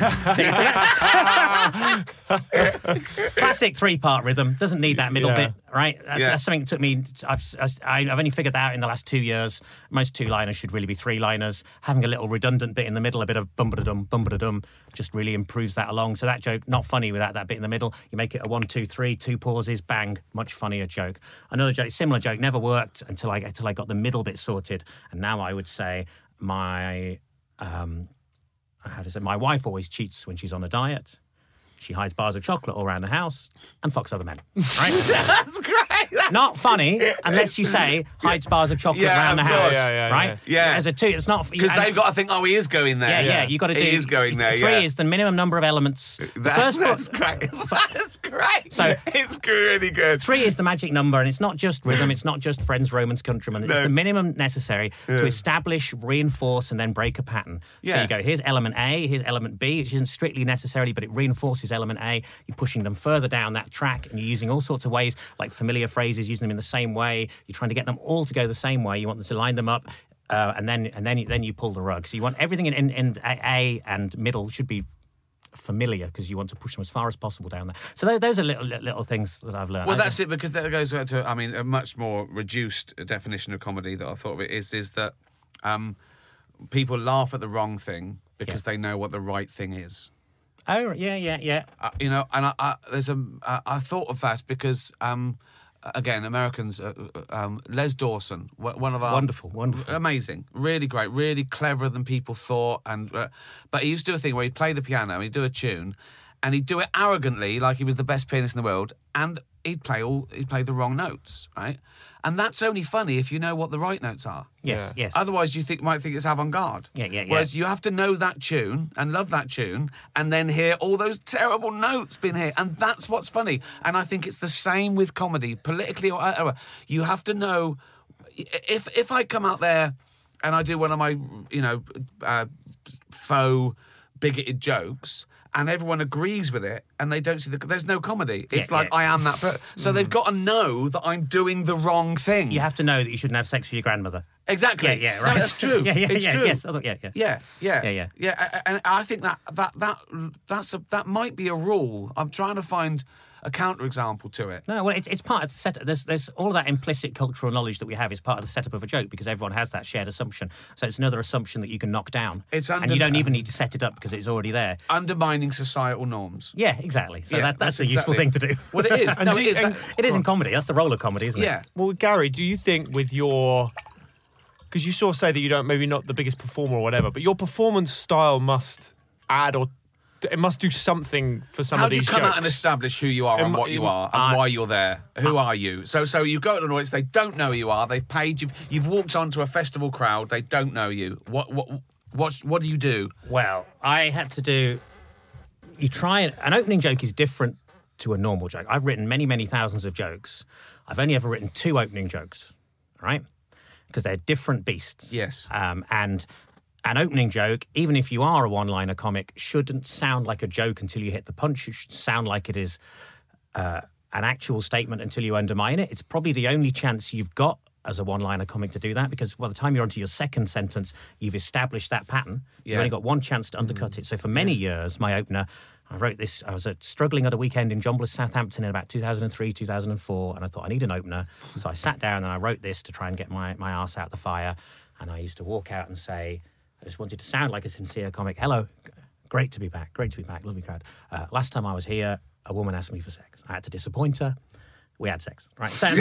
Classic 3-part rhythm. Doesn't need that middle bit, right? That's something that took me. I've only figured that out in the last 2 years. Most 2-liners should really be 3-liners. Having a little redundant bit in the middle, a bit of bum-ba-da-dum, just really improves that along. So that joke, not funny without that bit in the middle. You make it a 1, 2, 3, 2 pauses, bang, much funnier joke. Another joke, similar joke, never worked until I got the middle bit sorted. And now I would say my wife always cheats when she's on a diet. She hides bars of chocolate all around the house and fucks other men. Right? That's great. Not funny unless you say hides bars of chocolate around the house. Right? Yeah. As a 2, it's not because they've got to think, he is going there. Yeah. You got to do. He is going there. 3 is the minimum number of elements. That's great. That's great. So it's really good. 3 is the magic number, and it's not just rhythm. It's not just friends, Romans, countrymen. It's the minimum necessary to establish, reinforce, and then break a pattern. So you go, here's element A, here's element B, which isn't strictly necessarily, but it reinforces element A. You're pushing them further down that track, and you're using all sorts of ways, like familiar phrases, using them in the same way. You're trying to get them all to go the same way. You want them to line them up, and then you pull the rug. So you want everything in A and middle should be familiar because you want to push them as far as possible down there. So those are little things that I've learned. Well, that's it, because that goes to, a much more reduced definition of comedy that I thought of it is that people laugh at the wrong thing because they know what the right thing is. Oh, yeah. And I thought of that because, again, Americans, Les Dawson, one of our... Wonderful. Amazing. Really great, really cleverer than people thought. But he used to do a thing where he'd play the piano, he'd do a tune, and he'd do it arrogantly, like he was the best pianist in the world, and he'd play the wrong notes, right? And that's only funny if you know what the right notes are. Yes. Otherwise, you might think it's avant-garde. Yeah. Whereas you have to know that tune and love that tune and then hear all those terrible notes being here. And that's what's funny. And I think it's the same with comedy, politically or whatever. You have to know... If I come out there and I do one of my, faux bigoted jokes... and everyone agrees with it, and they don't see there's no comedy. It's I am that person. So they've got to know that I'm doing the wrong thing. You have to know that you shouldn't have sex with your grandmother. Exactly. Yeah, right. No, it's true. It's true. Yes. Yeah. And I think that might be a rule. I'm trying to find a counterexample to it. No, well, it's part of the setup. There's all of that implicit cultural knowledge that we have is part of the setup of a joke because everyone has that shared assumption. So it's another assumption that you can knock down. And you don't even need to set it up because it's already there. Undermining societal norms. Yeah, exactly. So that's a useful thing to do. Well, it is. It is in comedy. That's the role of comedy, isn't it? Yeah. Well, Gary, do you think with your... Because you sort of say that you don't, maybe not the biggest performer or whatever, but your performance style must add or it must do something for some of these jokes. How do you come out and establish who you are and what you are and why you're there? Who are you? So you go to an audience, they don't know who you are. They've paid you. You've walked onto a festival crowd. They don't know you. What do you do? Well, I had to do. You try an opening joke is different to a normal joke. I've written many, many thousands of jokes. I've only ever written 2 opening jokes, right? Because they're different beasts. Yes. And an opening joke, even if you are a one-liner comic, shouldn't sound like a joke until you hit the punch. It should sound like it is an actual statement until you undermine it. It's probably the only chance you've got as a one-liner comic to do that because by the time you're onto your second sentence, you've established that pattern. You've only got one chance to undercut it. So for many years, my opener, I wrote this, I was struggling at a weekend in John Bliss, Southampton in about 2003, 2004, and I thought I need an opener. So I sat down and I wrote this to try and get my arse out the fire. And I used to walk out and say, I just wanted to sound like a sincere comic. Hello, great to be back, lovely crowd. Last time I was here, a woman asked me for sex. I had to disappoint her. We had sex, right? So,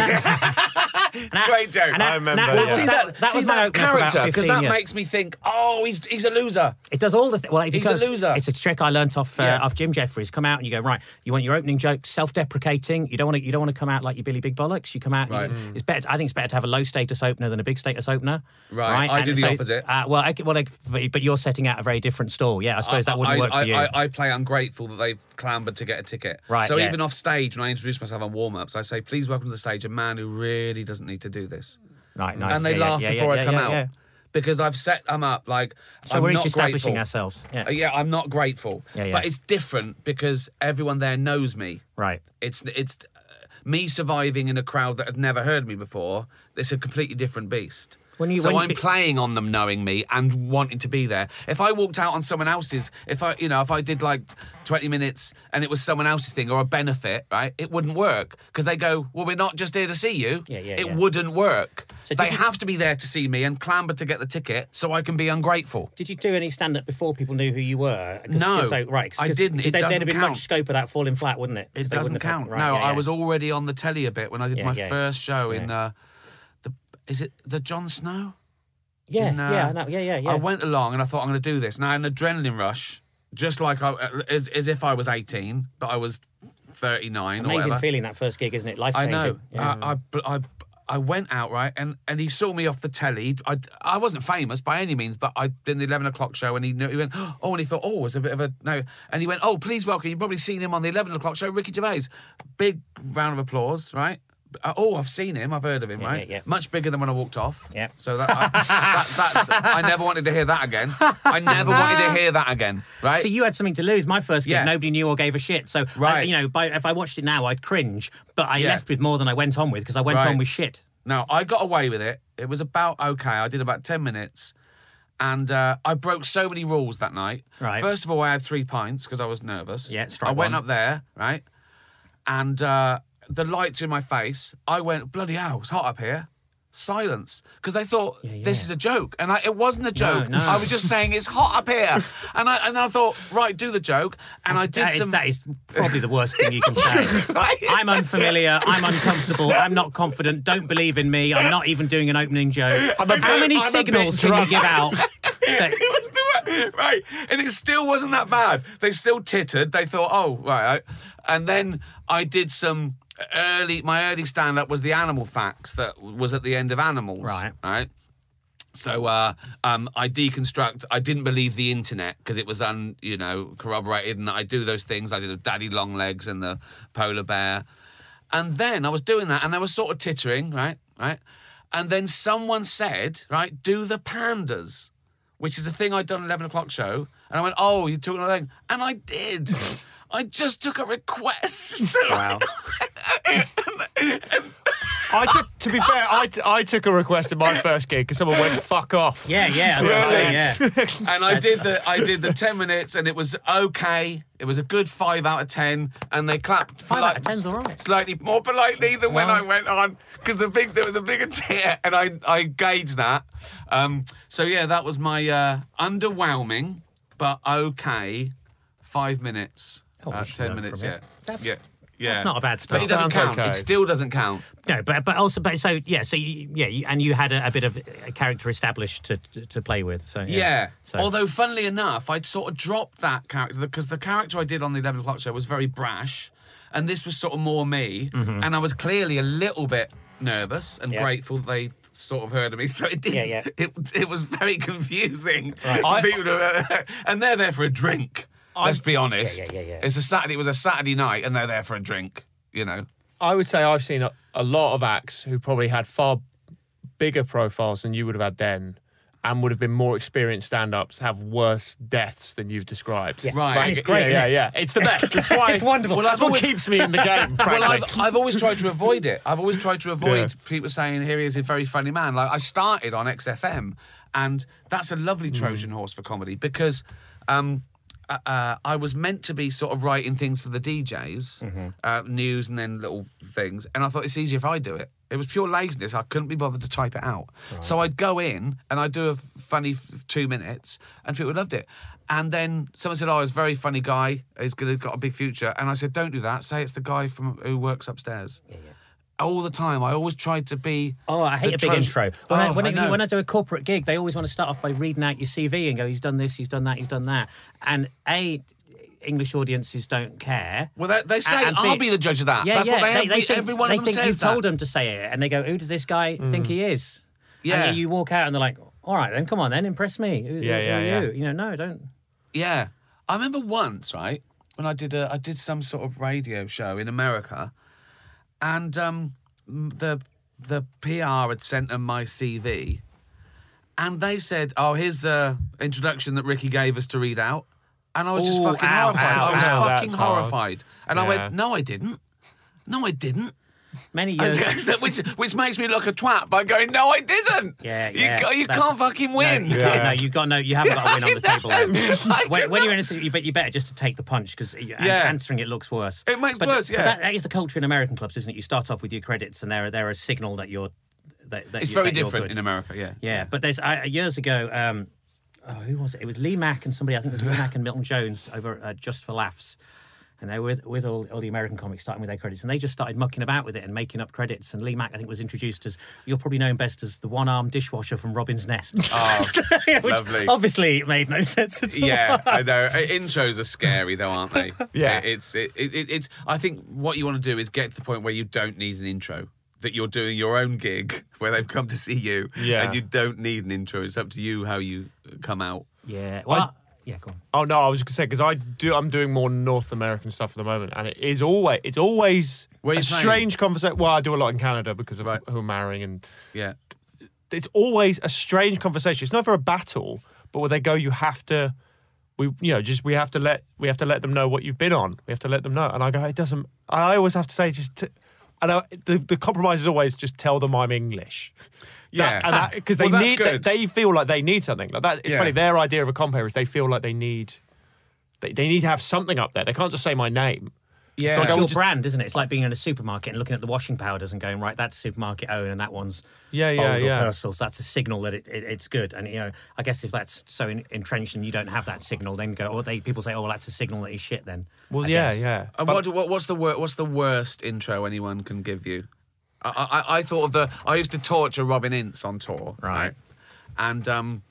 it's a great joke. I remember. That was my character because that makes me think, he's a loser. It does all the things. Well, he's a loser. It's a trick I learnt off Jim Jeffries. Come out and you go, right, you want your opening joke self-deprecating. You don't want to come out like you Billy Big Bollocks. You come out. Right. It's better. I think it's better to have a low status opener than a big status opener. Right. I do the opposite. But you're setting out a very different stall. Yeah, I suppose that wouldn't work for you. I play ungrateful that they've clambered to get a ticket. Right. So even off stage, when I introduce myself on warm-ups, I say, please welcome to the stage a man who really doesn't need to do this. Right, nice. And they laugh before I come out. Because I've set them up like so I'm we're not each establishing grateful. Ourselves. I'm not grateful. But it's different because everyone there knows me. Right. It's me surviving in a crowd that has never heard me before. It's a completely different beast. So I'm playing on them knowing me and wanting to be there. If I walked out on someone else's, if I did like 20 minutes and it was someone else's thing or a benefit, right, it wouldn't work because they go, well, we're not just here to see you. It wouldn't work. So they have to be there to see me and clamber to get the ticket so I can be ungrateful. Did you do any stand-up before people knew who you were? No, I didn't. It doesn't There'd have been count. much scope of that falling flat, wouldn't it? It doesn't count. I was already on the telly a bit when I did my first show in is it the Jon Snow? I know. I went along and I thought I'm going to do this. And I had an adrenaline rush, just like as if I was 18, but I was 39 or whatever. Amazing feeling, that first gig, isn't it? Life-changing. I know. I went out, right, and he saw me off the telly. I wasn't famous by any means, but I did the 11 o'clock show, and he went, oh, and he thought, oh, it's a bit of a, no. And he went, oh, please welcome, you've probably seen him on the 11 o'clock show, Ricky Gervais. Big round of applause, right? I've seen him. I've heard of him, right? Yeah. Much bigger than when I walked off. Yeah. So I never wanted to hear that again. I never wanted to hear that again, right? See, you had something to lose. My first gig, nobody knew or gave a shit. So, right. If I watched it now, I'd cringe. But I left with more than I went on with because I went on with shit. No, I got away with it. It was about okay. I did about 10 minutes. And I broke so many rules that night. Right. First of all, I had 3 pints because I was nervous. Yeah, I went up there, right? And the lights in my face, I went, bloody hell, it's hot up here. Silence. Because they thought, this is a joke. And it wasn't a joke. No. I was just saying, it's hot up here. And I thought, right, do the joke. And That is probably the worst thing you can say. Right? I'm unfamiliar. I'm uncomfortable. I'm not confident. Don't believe in me. I'm not even doing an opening joke. How many signals can you give out? Right, and it still wasn't that bad. They still tittered. They thought, oh, right. And then I did some my early stand-up was the animal facts that was at the end of Animals. Right. So I deconstruct. I didn't believe the internet because it was corroborated, and I do those things. I did a Daddy Longlegs and the polar bear, and then I was doing that, and they were sort of tittering, right, and then someone said, right, do the pandas, which is a thing I'd done at 11 o'clock show, and I went, oh, you're talking about that, and I did. I just took a request. Wow. To be fair, I took a request at my first gig because someone went fuck off. Yeah. And I did the 10 minutes, and it was okay. It was a good 5 out of 10, and they clapped. 5 out of 10's all right. Slightly more politely than when I went on, because there was a bigger cheer, and I gauged that. So yeah, that was my underwhelming but okay 5 minutes. 10 minutes, yeah. That's not a bad start. But it doesn't count. Okay. It still doesn't count. No, but you had a bit of a character established to play with. So Yeah. So. Although, funnily enough, I'd sort of dropped that character because the character I did on the 11 o'clock show was very brash, and this was sort of more me, and I was clearly a little bit nervous and grateful that they sort of heard of me. So it did. It was very confusing. Right. And they're there for a drink. Let's be honest. Yeah. It's a Saturday. It was a Saturday night, and they're there for a drink. I would say I've seen a lot of acts who probably had far bigger profiles than you would have had then, and would have been more experienced stand-ups have worse deaths than you've described. Yeah. Right. And it's great. Yeah. It's the best. That's why it's wonderful. Well, that's what keeps me in the game, frankly. Well, I've always tried to avoid it. I've always tried to avoid people saying, here he is, a very funny man. Like, I started on XFM, and that's a lovely Trojan horse for comedy because I was meant to be sort of writing things for the DJs, news and then little things, and I thought it's easier if I do it. It was pure laziness. I couldn't be bothered to type it out. Right. So I'd go in and I'd do a funny 2 minutes, and people loved it. And then someone said, oh, he's a very funny guy. He's got a big future. And I said, don't do that. Say it's the guy who works upstairs. Yeah. All the time. I always tried to be... Oh, I hate a big intro. When I do a corporate gig, they always want to start off by reading out your CV and go, he's done this, he's done that, he's done that. And English audiences don't care. Well, they say, I'll be the judge of that. Yeah, That's what they think, every one of them says that. They think you told them to say it, and they go, who does this guy think he is? Yeah. And then you walk out and they're like, all right, then, come on then, impress me. Who are you? No, don't. Yeah. I remember once, right, when I did some sort of radio show in America, and the PR had sent them my CV, and they said, oh, here's the introduction that Ricky gave us to read out. And I was just fucking horrified. I was fucking horrified. And I went, no, I didn't. Many years. Which makes me look a twat by going, no, I didn't. Yeah. You can't fucking win. No, you haven't got a win on the table. No, when you're in a situation, you better just to take the punch because answering it looks worse. It makes worse, yeah. But that is the culture in American clubs, isn't it? You start off with your credits and they're a signal that you're... It's very different in America, yeah. Yeah, but there's years ago... who was it? It was Lee Mack and somebody, I think it was Lee Mack and Milton Jones over at Just for Laughs. And they were with all the American comics starting with their credits. And they just started mucking about with it and making up credits. And Lee Mack, I think, was introduced as, you'll probably know him best as the one-armed dishwasher from Robin's Nest. Oh, which lovely. Obviously, it made no sense at all. Yeah, I know. Intros are scary, though, aren't they? Yeah. It's. I think what you want to do is get to the point where you don't need an intro. That you're doing your own gig where they've come to see you, and you don't need an intro. It's up to you how you come out. Yeah. Well, yeah, go on. Oh no, I was just gonna say because I'm doing more North American stuff at the moment, and it's always a strange conversation. Well, I do a lot in Canada because of who I'm marrying, and it's always a strange conversation. It's never a battle, but where they go, you have to. We have to let them know what you've been on. We have to let them know, and I go, it doesn't. I always have to say and the compromise is always just tell them I'm English. Yeah, because they feel like they need something like that. It's funny. Their idea of a compare is they feel like they need to have something up there. They can't just say my name. Yeah, so it's your brand, isn't it? It's like being in a supermarket and looking at the washing powders and going, right, that's supermarket own, and that one's Bold or Persil. So that's a signal that it's good. And I guess if that's so entrenched and you don't have that signal, then people say, oh, well, that's a signal that he's shit. Then yeah. And what's the worst intro anyone can give you? I thought of I used to torture Robin Ince on tour, right? And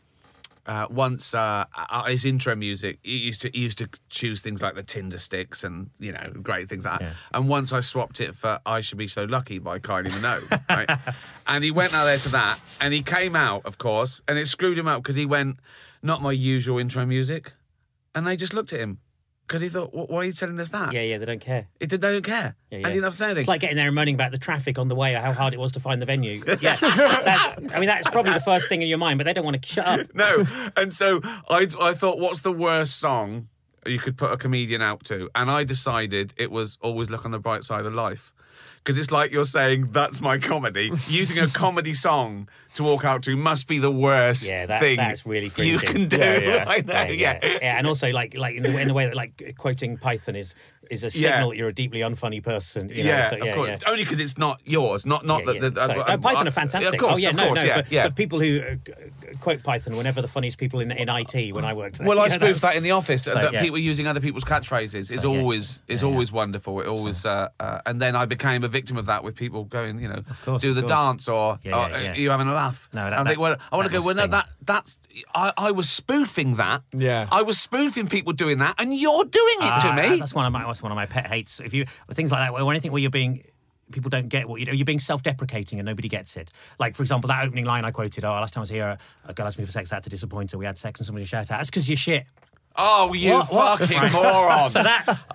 once his intro music, he used to choose things like the Tinder Sticks and great things like that. Yeah. And once I swapped it for "I Should Be So Lucky" by Kylie Minogue, right? And he went out there to that, and he came out, of course, and it screwed him up because he went, "Not my usual intro music," and they just looked at him. Because he thought, why are you telling us that? Yeah, they don't care. They don't care. Yeah. And he didn't have to say anything. It's like getting there and moaning about the traffic on the way or how hard it was to find the venue. Yeah, that's probably the first thing in your mind, but they don't want to shut up. No, and so I thought, what's the worst song you could put a comedian out to? And I decided it was Always Look on the Bright Side of Life. Because it's like you're saying, that's my comedy. Using a comedy song to walk out to must be the worst thing that's really you can do. I know, yeah. And also, like in the way that like quoting Python is a signal that you're a deeply unfunny person. Of course. Only because it's not yours, not that. Python are fantastic. Of course, but people who quote Python were never the funniest people in IT when I worked there. Well, I spoofed that in the office. That people using other people's catchphrases is always wonderful. It always, and then I became a victim of that with people going, do the dance or are you having a laugh? No, I think, well, I want to go. Well, no, that's. I was spoofing that. Yeah, I was spoofing people doing that, and you're doing it to me. That's one of my pet hates. If you things like that, or anything where people don't get what you're being self-deprecating and nobody gets it. Like, for example, that opening line I quoted. Last time I was here, a girl asked me for sex. I had to disappoint her. We had sex, and somebody shouted out, "That's because you're shit." Oh, you fucking moron! So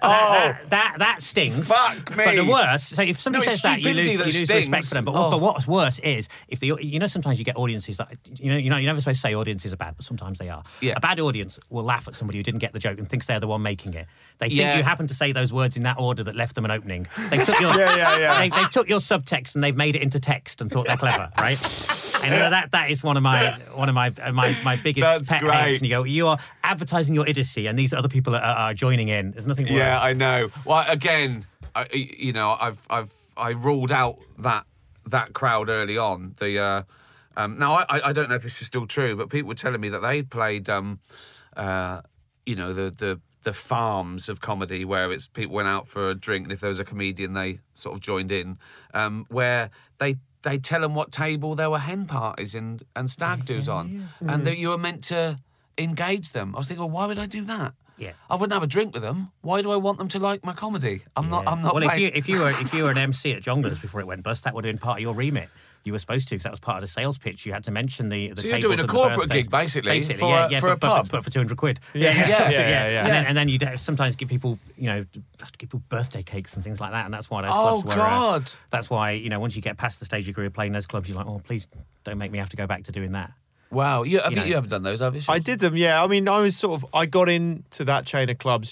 that stings. Fuck me. But the worst. So if somebody says that, you lose respect for them. But what's worse is if sometimes you get audiences that you're never supposed to say audiences are bad, but sometimes they are. Yeah. A bad audience will laugh at somebody who didn't get the joke and thinks they're the one making it. They think you happen to say those words in that order that left them an opening. They took your they took your subtext and they've made it into text and thought they're clever, right? And that is one of my biggest pet hates. And you are advertising your idiocy, and these other people are joining in. There's nothing worse. Yeah, I know. Well, again, I ruled out that crowd early on. Now I don't know if this is still true, but people were telling me that they played the farms of comedy where it's people went out for a drink, and if there was a comedian, they sort of joined in, where they tell them what table there were hen parties and stag do's on, and that you were meant to engage them. I was thinking, well, why would I do that? Yeah, I wouldn't have a drink with them. Why do I want them to like my comedy? I'm not. Well, if you were an MC at Jongleurs before it went bust, that would have been part of your remit. You were supposed to, because that was part of the sales pitch. You had to mention the so tables. You're doing a corporate gig, basically for a pub, but for 200 quid. Yeah. And then you'd sometimes give people, birthday cakes and things like that, and that's why those clubs were. Oh God! That's why once you get past the stage degree of playing those clubs, you're like, oh, please don't make me have to go back to doing that. Wow, you haven't done those, have you? I did them, yeah. I mean, I got into that chain of clubs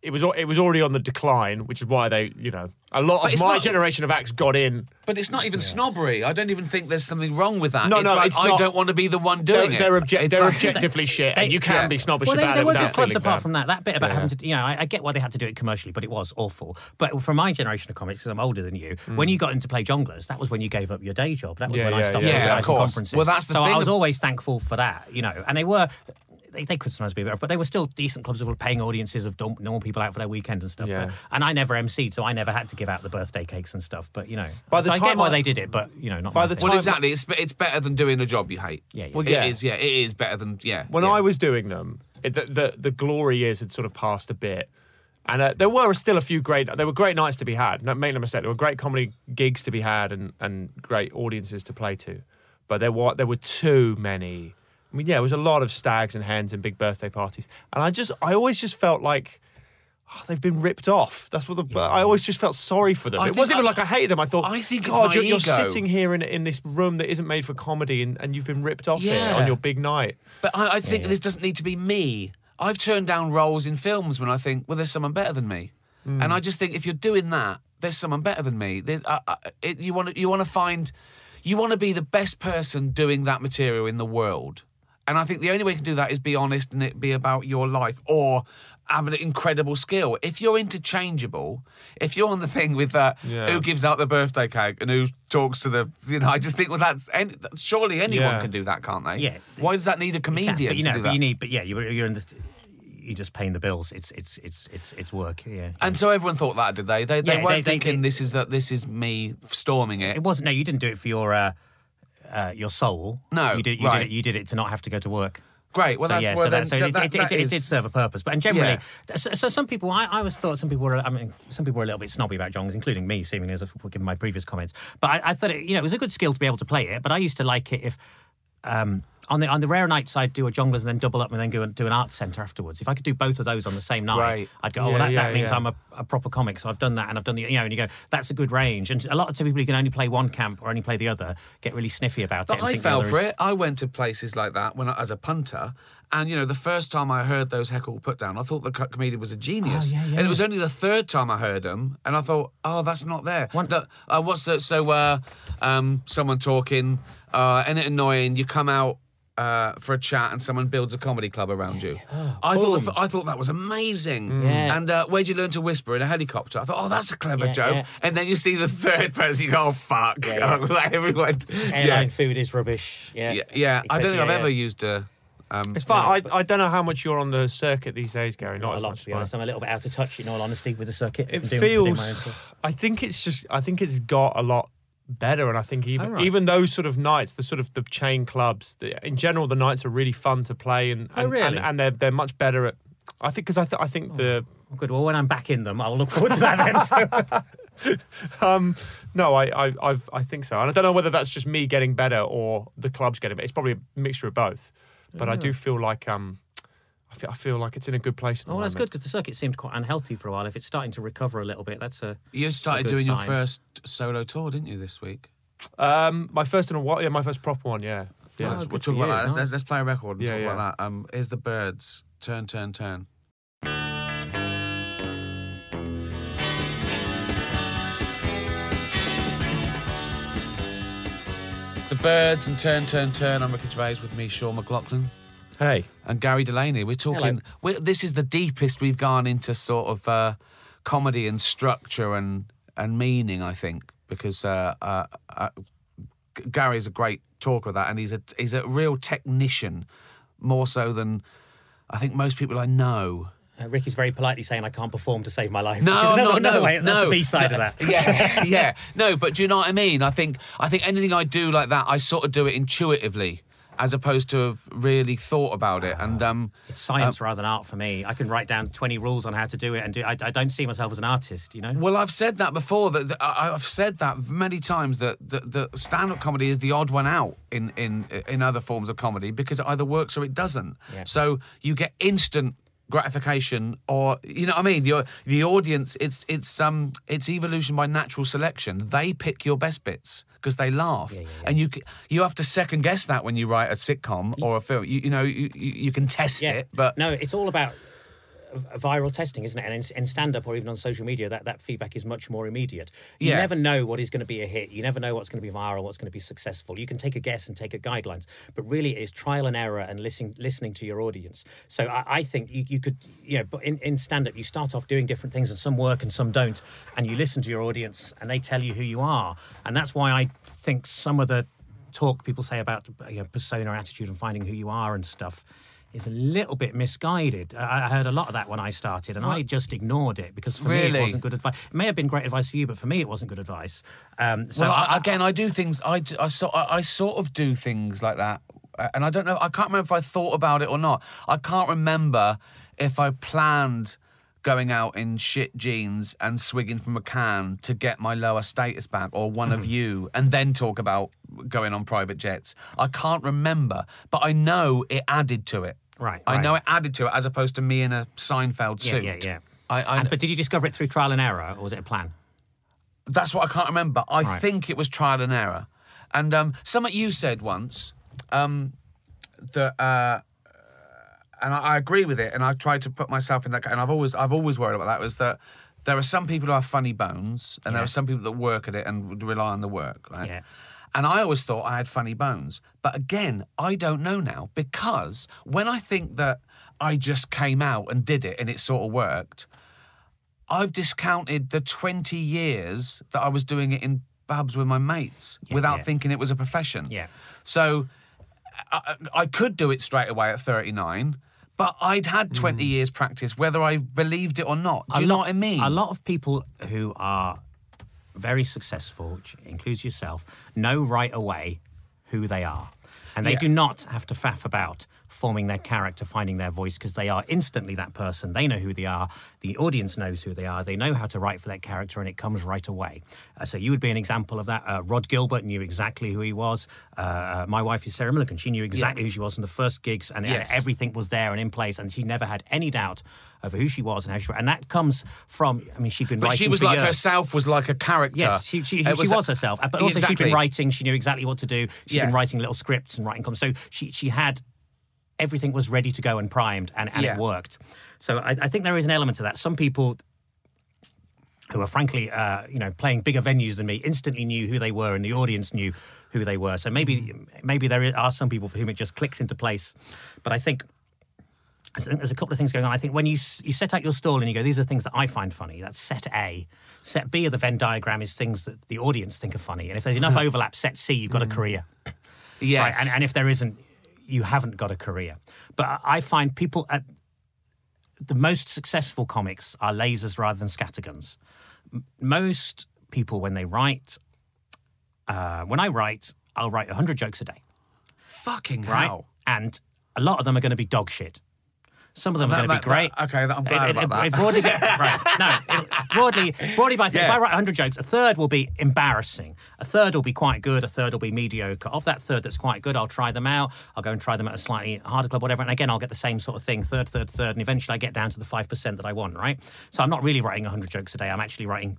it was already on the decline, which is why they, a lot of my generation of acts got in. But it's not even snobbery. I don't even think there's something wrong with that. No, it's like, it's I not. don't want to be the one doing They're it. objectively shit, and you can be snobbish about there it were without good clubs feeling apart bad. from that bit about having to, I get why they had to do it commercially, but it was awful. But for my generation of comics, because I'm older than you, when you got into play jonglers, that was when you gave up your day job. That was when I stopped yeah, of organising course. conferences. Well, that's the so thing. I was always thankful for that, and they were. They could sometimes be better, but they were still decent clubs that were paying audiences of normal people out for their weekend and stuff. Yeah. And I never MC'd, so I never had to give out the birthday cakes and stuff. But By the so I get time why I- they did it, but not By my the thing. Well, exactly. It's better than doing a job you hate. Yeah, yeah. Well, It is. Yeah, it is better than When I was doing them, the glory years had sort of passed a bit. And there were still a few great nights to be had. No, make no mistake, there were great comedy gigs to be had and great audiences to play to. But there were too many. I mean, it was a lot of stags and hens and big birthday parties. And I always just felt like, they've been ripped off. That's what I always just felt sorry for them. It wasn't even like I hated them. I thought, I think it's God, my you're ego. sitting here in this room that isn't made for comedy and you've been ripped off here Yeah. on your big night. But I think this doesn't need to be me. I've turned down roles in films when I think, well, there's someone better than me. And I just think if you're doing that, there's someone better than me. You want to be the best person doing that material in the world. And I think the only way you can do that is be honest and it be about your life or have an incredible skill. If you're interchangeable, if you're on the thing with who gives out the birthday cake and who talks to the, I just think, well, surely anyone can do that, can't they? Yeah. Why does that need a comedian to do that? You're in this. You're just paying the bills. It's work. Yeah. And so everyone thought that, did they? They Yeah, weren't thinking this is me storming it. It wasn't. No, you didn't do it for your soul. No, you did. right. You did it to not have to go to work. Great. Well, So, that's yeah, well, so, then, it did serve a purpose. But and generally, Yeah. so some people, I always thought some people were, some people were a little bit snobby about jonglers, including me, seemingly, as I've given my previous comments. But I thought it was a good skill to be able to play it. But I used to like it if, on the rare nights I'd do a jonglers and then double up and then go and do an arts centre afterwards. If I could do both of those on the same night, Right. I'd go, that means I'm a proper comic. So I've done that and I've done and you go, that's a good range. And a lot of people who can only play one camp or only play the other get really sniffy about it. But and I think the fell other for is- it. I went to places like that as a punter. And, the first time I heard those heckle put down, I thought the comedian was a genius. Oh, yeah, yeah. And it was only the third time I heard them, and I thought, oh, that's not there. Someone talking, and it annoying, you come out for a chat and someone builds a comedy club around you. I thought that was amazing. Yeah. And where'd you learn to whisper in a helicopter? I thought, oh, that's a clever Yeah, joke. yeah. And then you see the third person, you go, oh, fuck. Yeah, yeah. Like everyone. Airline food is rubbish. Yeah. Yeah. I don't think I've Yeah. ever used a. It's fine. I don't know how much you're on the circuit these days, Gary. Not Not as a lot, much. to be honest. I'm a little bit out of touch, in all honesty, with the circuit. It I'm doing my own feels. stuff. I think it's got a lot better, and I think right. even those sort of nights, the chain clubs, in general, the nights are really fun to play, and really? and they're much better at. I think because I think the. Good. Well, when I'm back in them, I'll look forward to that then. So. No, I think so, and I don't know whether that's just me getting better or the club's getting better. It's probably a mixture of both, but I do feel like I feel like it's in a good place. At the Well, that's good moment. because the circuit seemed quite unhealthy for a while. If it's starting to recover a little bit, that's a. You started good doing your sign. first solo tour, didn't you, this week? My first my first proper one, yeah. Yeah. Oh, We'll good talk for about you. that. Nice. Let's play a record and Yeah, talk about that. Here's the Birds. Turn, turn, turn. The Birds and Turn, Turn, Turn. I'm Ricky Gervais with me, Sean McLaughlin. Hey. And Gary Delaney. We're talking. This is the deepest we've gone into sort of comedy and structure and meaning, I think, because Gary's a great talker of that, and he's a real technician, more so than I think most people I know. Ricky's very politely saying I can't perform to save my life. No, which is another way. no. That's the B-side of that. Yeah, yeah. No, but do you know what I mean? I think anything I do like that, I sort of do it intuitively, as opposed to have really thought about it. And It's science rather than art for me. I can write down 20 rules on how to do it, and I don't see myself as an artist, you know? well, I've said that before. I've said that many times that the stand-up comedy is the odd one out in other forms of comedy because it either works or it doesn't. Yeah. So you get instant gratification, or you know what I mean. The audience, it's evolution by natural selection. They pick your best bits because they laugh, and you have to second guess that when you write a sitcom or a film. You can test it, but no, it's all about viral testing, isn't it? And in stand-up or even on social media, that feedback is much more immediate. You Yeah. never know what is going to be a hit. You never know what's going to be viral, what's going to be successful. You can take a guess and take a guidelines, but really it is trial and error and listening to your audience. So I think you could, but in stand-up, you start off doing different things and some work and some don't, and you listen to your audience and they tell you who you are. And that's why I think some of the talk people say about persona, attitude and finding who you are and stuff is a little bit misguided. I heard a lot of that when I started, and I just ignored it because for me it wasn't good advice. It may have been great advice for you, but for me it wasn't good advice. I do things. I sort of do things like that, and I don't know. I can't remember if I thought about it or not. I can't remember if I planned going out in shit jeans and swigging from a can to get my lower status back, or one of you, and then talk about going on private jets. I can't remember, but I know it added to it. Right. I know it added to it as opposed to me in a Seinfeld suit. Yeah. But did you discover it through trial and error, or was it a plan? That's what I can't remember. I think it was trial and error. And something you said once, that, and I agree with it, and I tried to put myself in that, and I've always worried about that, was that there are some people who have funny bones, and there are some people that work at it and rely on the work, right? Yeah. And I always thought I had funny bones. But again, I don't know now, because when I think that I just came out and did it and it sort of worked, I've discounted the 20 years that I was doing it in pubs with my mates without thinking it was a profession. Yeah. So I could do it straight away at 39, but I'd had 20 years practice, whether I believed it or not. Do you know what I mean? A lot of people who are very successful, which includes yourself, know right away who they are. And they do not have to faff about forming their character, finding their voice, because they are instantly that person. They know who they are. The audience knows who they are. They know how to write for that character, and it comes right away. So you would be an example of that. Rod Gilbert knew exactly who he was. My wife is Sarah Millican. She knew exactly who she was from the first gigs, and everything was there and in place, and she never had any doubt over who she was and how she was. And that comes from, I mean, she'd been writing for years. But she was like herself, was like a character. Yes, she was herself. But also she'd been writing. She knew exactly what to do. She'd been writing little scripts and writing comments. So she had, everything was ready to go and primed, and it worked. So I think there is an element to that. Some people who are frankly, playing bigger venues than me, instantly knew who they were, and the audience knew who they were. So maybe there are some people for whom it just clicks into place. But I think there's a couple of things going on. I think when you set out your stall and you go, these are things that I find funny, that's set A. Set B of the Venn diagram is things that the audience think are funny. And if there's enough overlap, set C, you've got a career. Yes. Right? And if there isn't, you haven't got a career. But I find people at the most successful comics are lasers rather than scatterguns. Most people, when they write, when I write, I'll write 100 jokes a day. Fucking right? hell. And a lot of them are going to be dog shit. Some of them are going to be great. Okay, I'm glad about that. Broadly, by if I write 100 jokes, a third will be embarrassing. A third will be quite good. A third will be mediocre. Of that third that's quite good, I'll try them out. I'll go and try them at a slightly harder club, whatever. And again, I'll get the same sort of thing, third. And eventually I get down to the 5% that I want, right? So I'm not really writing 100 jokes a day. I'm actually writing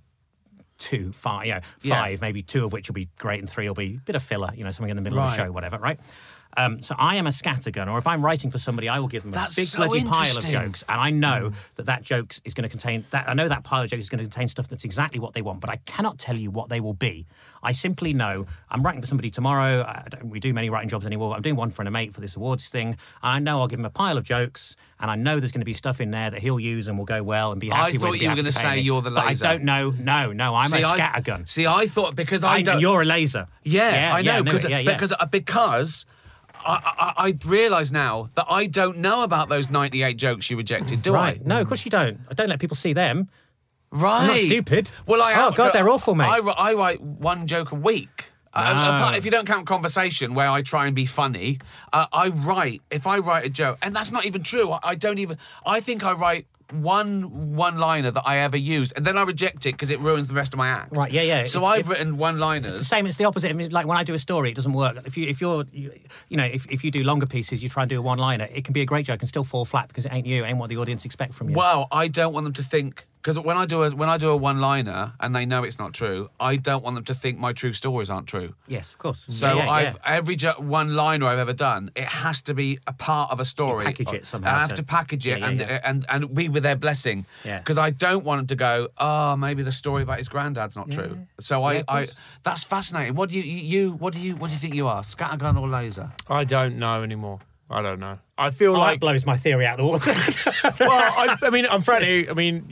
5, maybe 2 of which will be great and 3 will be a bit of filler, something in the middle of the show, whatever, right? So I am a scattergun, or if I'm writing for somebody, I will give them a big bloody pile of jokes, and I know that joke is going to contain that. I know that pile of jokes is going to contain stuff that's exactly what they want, but I cannot tell you what they will be. I simply know I'm writing for somebody tomorrow. We do many writing jobs anymore, but I'm doing one for a mate for this awards thing. I know I'll give him a pile of jokes, and I know there's going to be stuff in there that he'll use and will go well and be happy with. I thought you were going to say you're the laser. But I don't know. No, I'm a scattergun. See, I thought because you're a laser. Yeah, I know because I realise now that I don't know about those 98 jokes you rejected, do I? No, of course you don't. I don't let people see them. Right. I'm not stupid. Well, Oh, God, they're awful, mate. I write 1 joke a week. If you don't count conversation, where I try and be funny, if I write a joke, and that's not even true. I think I write one-liner that I ever use, and then I reject it because it ruins the rest of my act. Right, yeah. So I've written one-liners. It's the same. It's the opposite. I mean, like when I do a story, it doesn't work. If you do longer pieces, you try and do a one-liner, it can be a great joke and still fall flat because it ain't what the audience expect from you. Well, I don't want them to think Because when I do a one-liner and they know it's not true, I don't want them to think my true stories aren't true. Yes, of course. So every one-liner I've ever done, it has to be a part of a story. You package it somehow. I have to package it and be with their blessing. Yeah. Because I don't want them to go, oh, maybe the story about his granddad's not true. So I that's fascinating. What do you think you are? Scattergun or laser? I don't know anymore. I don't know. I feel like that blows my theory out of the water. Well, I mean, I'm frankly. I mean,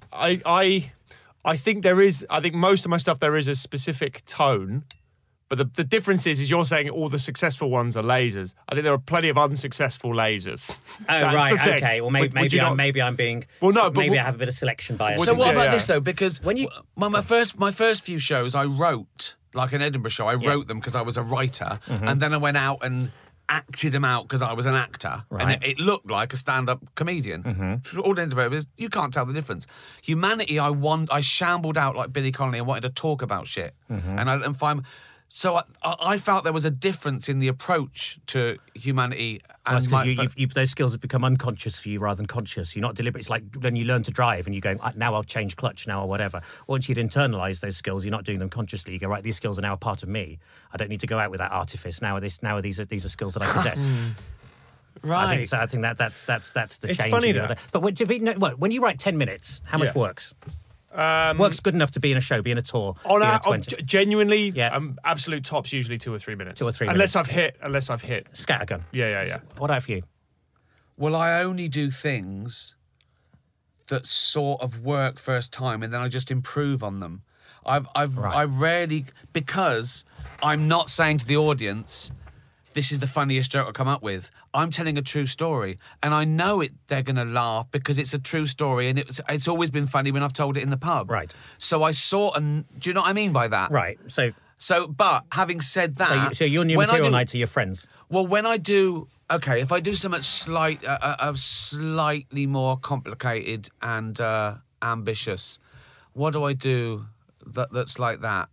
I think there is. I think most of my stuff there is a specific tone, but the difference is you're saying all the successful ones are lasers. I think there are plenty of unsuccessful lasers. Oh, That's right. the thing. Okay. Well, maybe I'm being. Well, no, but maybe I have a bit of selection bias. So what about yeah. this though? Because When you- my first few shows, I wrote like an Edinburgh show. I wrote them because I was a writer, and then I went out and acted them out because I was an actor, and Right. it looked like a stand-up comedian. All Edinburgh is you can't tell the difference. Humanity, I shambled out like Billy Connolly and wanted to talk about shit, and find. So I felt there was a difference in the approach to humanity. And That's because those skills have become unconscious for you rather than conscious. You're not deliberate. It's like when you learn to drive and you go, now I'll change clutch now or whatever. Once you'd internalise those skills, you're not doing them consciously. You go, right, these skills are now a part of me. I don't need to go out with that artifice. These are skills that I possess. right. I think that's the It's change. funny in the that- other- But when you write 10 minutes, how much Yeah. works? Works good enough to be in a show, be in a tour. On be in a our, 20. genuinely, Yeah. absolute tops usually 2 or 3 minutes. 2 or 3 unless I've hit. Scattergun. Yeah. What about for you? Well, I only do things that sort of work first time, and then I just improve on them. I rarely, because I'm not saying to the audience, this is the funniest joke I come up with. I'm telling a true story, and I know they're going to laugh because it's a true story, and it's always been funny when I've told it in the pub. Right. So I sort of, do you know what I mean by that? Right. So, but having said that, So your new when I material do- night to your friends. Well, when I do, if I do something slightly more complicated and ambitious, what do I do that's like that?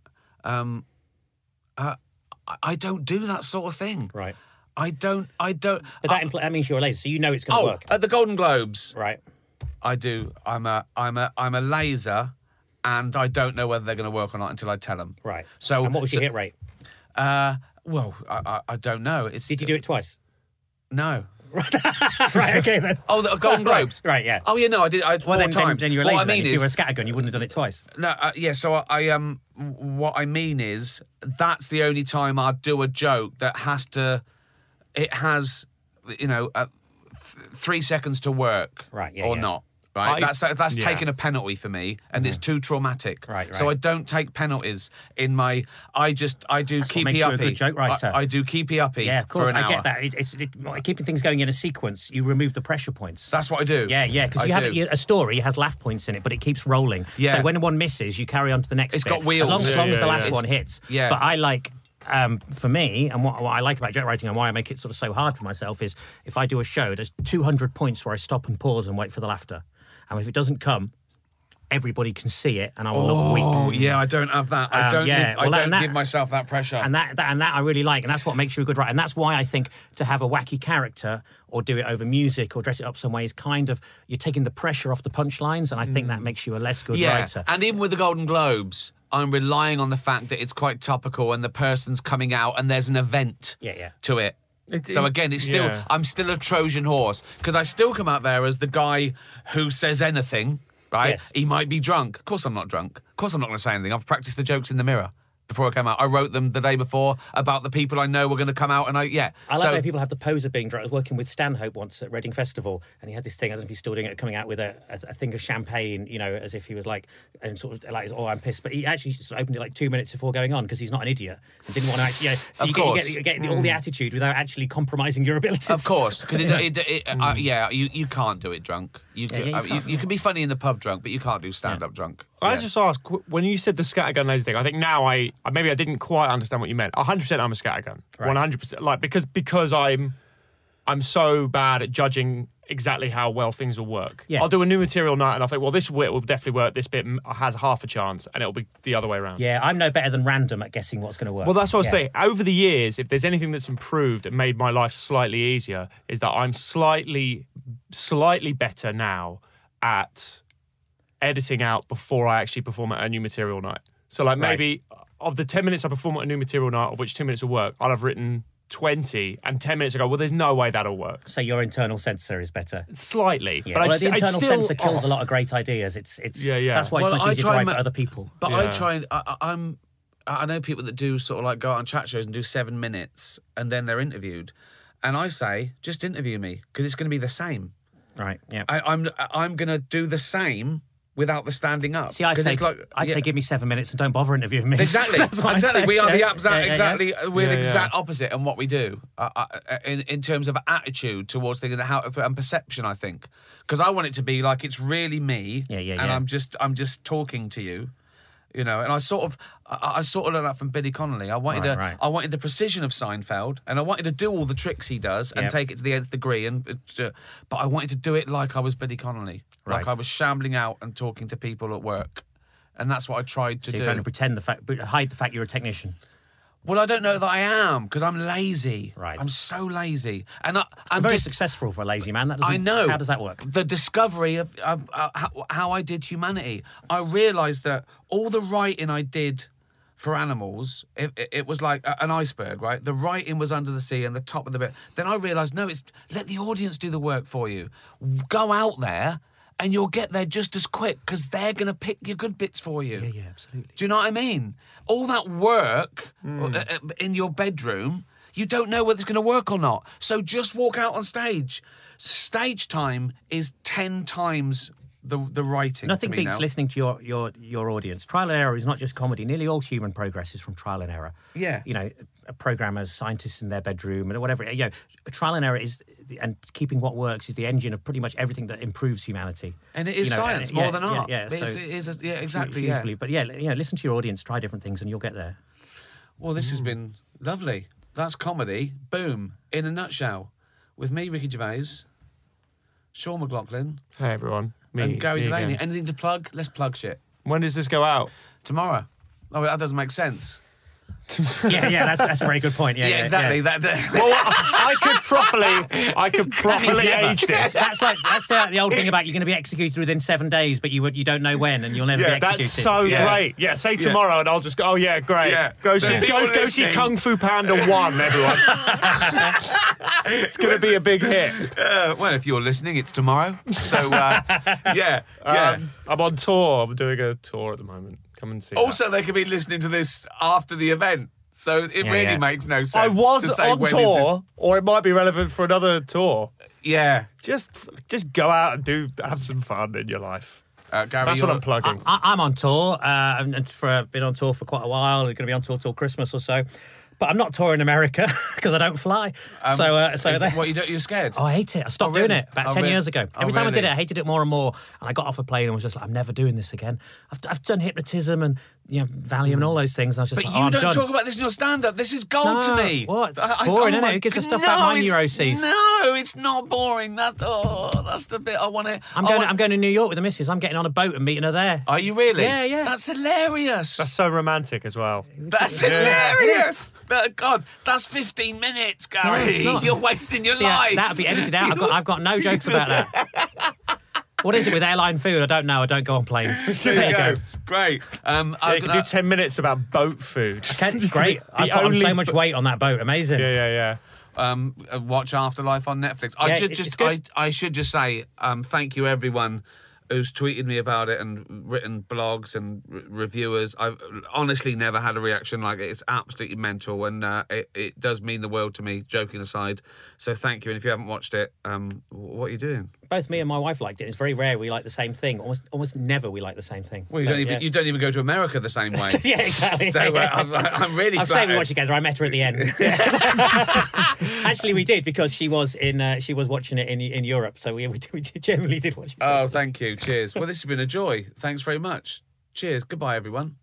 I don't do that sort of thing. Right. I don't. But that means you're a laser, so you know it's going to work. At the Golden Globes, Right. I do. I'm a laser, and I don't know whether they're going to work or not until I tell them. Right. So, And what was your hit rate? Well, I don't know. Did you do it twice? No. Right, okay then. Oh, the Golden Globes. Right, yeah. Oh yeah, no, I did. I had four times. Then you're a What laser. I mean If you were a is, scattergun, you wouldn't have done it twice. no, yeah. So I what I mean is, that's the only time I do a joke that has to. It has, 3 seconds to work, Right, yeah, or yeah. not. Right, that's yeah. taking a penalty for me, and it's too traumatic. Right, So right. I don't take penalties in my. I do what keepy makes you a uppy. good joke writer. I do keepy uppy. Yeah, of course. For an I hour. get that. It's keeping things going in a sequence. You remove the pressure points. That's what I do. Yeah, because I do. a story has laugh points in it, but it keeps rolling. Yeah. So when one misses, you carry on to the next It's bit. got wheels. As long as the last yeah. one hits. Yeah. But I like, for me, and what I like about joke writing and why I make it sort of so hard for myself is if I do a show, there's 200 points where I stop and pause and wait for the laughter. And if it doesn't come, everybody can see it, and I will look weak. Oh yeah, I don't have that. I don't. yeah. I Well, don't and that- give myself that pressure. And that I really like, and that's what makes you a good writer. And that's why I think to have a wacky character or do it over music or dress it up some way is kind of, you're taking the pressure off the punchlines, and I think that makes you a less good writer. And even with the Golden Globes, I'm relying on the fact that it's quite topical and the person's coming out and there's an event Yeah. to it. So again, it's still yeah. I'm still a Trojan horse because I still come out there as the guy who says anything. Right? Yes. He might be drunk. Of course I'm not drunk. Of course I'm not going to say anything. I've practiced the jokes in the mirror before I came out. I wrote them the day before about the people I know were going to come out, and I like when people have the pose of being drunk. I was working with Stanhope once at Reading Festival, and he had this thing, I don't know if he's still doing it, coming out with a thing of champagne, as if he was like, and sort of like, oh, I'm pissed. But he actually just opened it like 2 minutes before going on because he's not an idiot and didn't want to actually, so you get all the attitude without actually compromising your abilities. Of course, because you can't do it drunk. You can be funny in the pub drunk, but you can't do stand-up drunk. I just ask, when you said the scattergun laser thing, I think now maybe I didn't quite understand what you meant. 100% I'm a scattergun. Right. 100%. Like, because I'm so bad at judging exactly how well things will work. Yeah. I'll do a new material night and I think, well, this bit will definitely work. This bit has half a chance, and it'll be the other way around. Yeah, I'm no better than random at guessing what's going to work. Well, that's what I was saying. Over the years, if there's anything that's improved and made my life slightly easier, is that I'm slightly better now at editing out before I actually perform at a new material night. So like maybe of the 10 minutes I perform at a new material night, of which 2 minutes will work, I'll have written 20, and 10 minutes ago, well, there's no way that'll work. So your internal censor is better. Slightly, yeah. But the internal censor kills a lot of great ideas. It's That's why it's much easier to write for other people. But I try and I know people that do sort of like go out on chat shows and do 7 minutes and then they're interviewed, and I say just interview me because it's going to be the same. Right. Yeah. I'm going to do the same without the standing up. See, I'd say give me 7 minutes and don't bother interviewing me. Exactly. Exactly. We are the exact opposite in what we do in terms of attitude towards things and perception, I think. Because I want it to be like it's really me and I'm just talking to you. You know, and I sort of learned that from Billy Connolly. I wanted the precision of Seinfeld, and I wanted to do all the tricks he does and take it to the nth degree. But I wanted to do it like I was Billy Connolly, like I was shambling out and talking to people at work, and that's what I tried to do. So you're trying to hide the fact you're a technician. Well, I don't know that I am because I'm lazy. Right. I'm so lazy, and I'm very successful for a lazy man. I know. How does that work? The discovery of how I did Humanity. I realised that all the writing I did for animals, it was like an iceberg, right? The writing was under the sea and the top of the bit. Then I realised, no, it's let the audience do the work for you. Go out there. And you'll get there just as quick because they're going to pick your good bits for you. Yeah, absolutely. Do you know what I mean? All that work in your bedroom, you don't know whether it's going to work or not. So just walk out on stage. Stage time is 10 times the writing. Nothing to me beats now. listening to your audience. Trial and error is not just comedy. Nearly all human progress is from trial and error. Yeah. You know, programmers, scientists in their bedroom, and whatever. You know, trial and error and keeping what works is the engine of pretty much everything that improves humanity. And it is science more than art. Yeah, exactly. Hugely. But listen to your audience, try different things, and you'll get there. Well, this has been lovely. That's comedy. Boom. In a nutshell. With me, Ricky Gervais, Sean McLaughlin. Hey, everyone. And Gary me Delaney. again. Anything to plug? Let's plug shit. When does this go out? Tomorrow. Oh, that doesn't make sense. That's a very good point. Yeah, exactly. Yeah. Well, I could properly age this. That's the old thing about you're going to be executed within 7 days, but you don't know when, and you'll never be executed. That's so great. Yeah, say tomorrow, and I'll just go. Oh yeah, great. Yeah. Go see Kung Fu Panda 1, everyone. It's going to be a big hit. Well, if you're listening, it's tomorrow. So I'm on tour. I'm doing a tour at the moment. Come and see. Also, they could be listening to this after the event, so it really makes no sense. I was to say, on tour, or it might be relevant for another tour. Yeah, just go out and have some fun in your life. Gary, that's what I'm plugging. I'm on tour, and I've been on tour for quite a while. I'm going to be on tour till Christmas or so. But I'm not touring America because I don't fly. You're scared? Oh, I hate it. I stopped doing it about 10 years ago. Every time I did it, I hated it more and more. And I got off a plane and was just like, I'm never doing this again. I've done hypnotism and Valium and all those things. And I was just but like, you I'm don't done. talk about this in your stand-up. This is gold to me. What? It's boring, isn't it? Who gives a stuff about my neuroses? No, it's not boring. That's the bit I want to... I'm going to New York with the missus. I'm getting on a boat and meeting her there. Are you really? Yeah. That's hilarious. That's so romantic as well. That's hilarious. God, that's 15 minutes, Gary. No, you're wasting your life. That'll be edited out. I've got no jokes about that. What is it with airline food? I don't know. I don't go on planes. There you go. Great. You can do 10 minutes about boat food. It's great. I put on so much weight on that boat. Amazing. Yeah. Watch Afterlife on Netflix. I should just say thank you, everyone who's tweeted me about it and written blogs and reviewers. I've honestly never had a reaction like it. It's absolutely mental, and it does mean the world to me, joking aside. So thank you, and if you haven't watched it, what are you doing? Both me and my wife liked it. It's very rare we like the same thing. Almost never we like the same thing. Well, you don't even go to America the same way. Yeah, exactly. So I'm really I'm saying we watched together. I met her at the end. Actually, we did because she was watching it in Europe. So we generally did watch it. Oh, thank you. Cheers. Well, this has been a joy. Thanks very much. Cheers. Goodbye, everyone.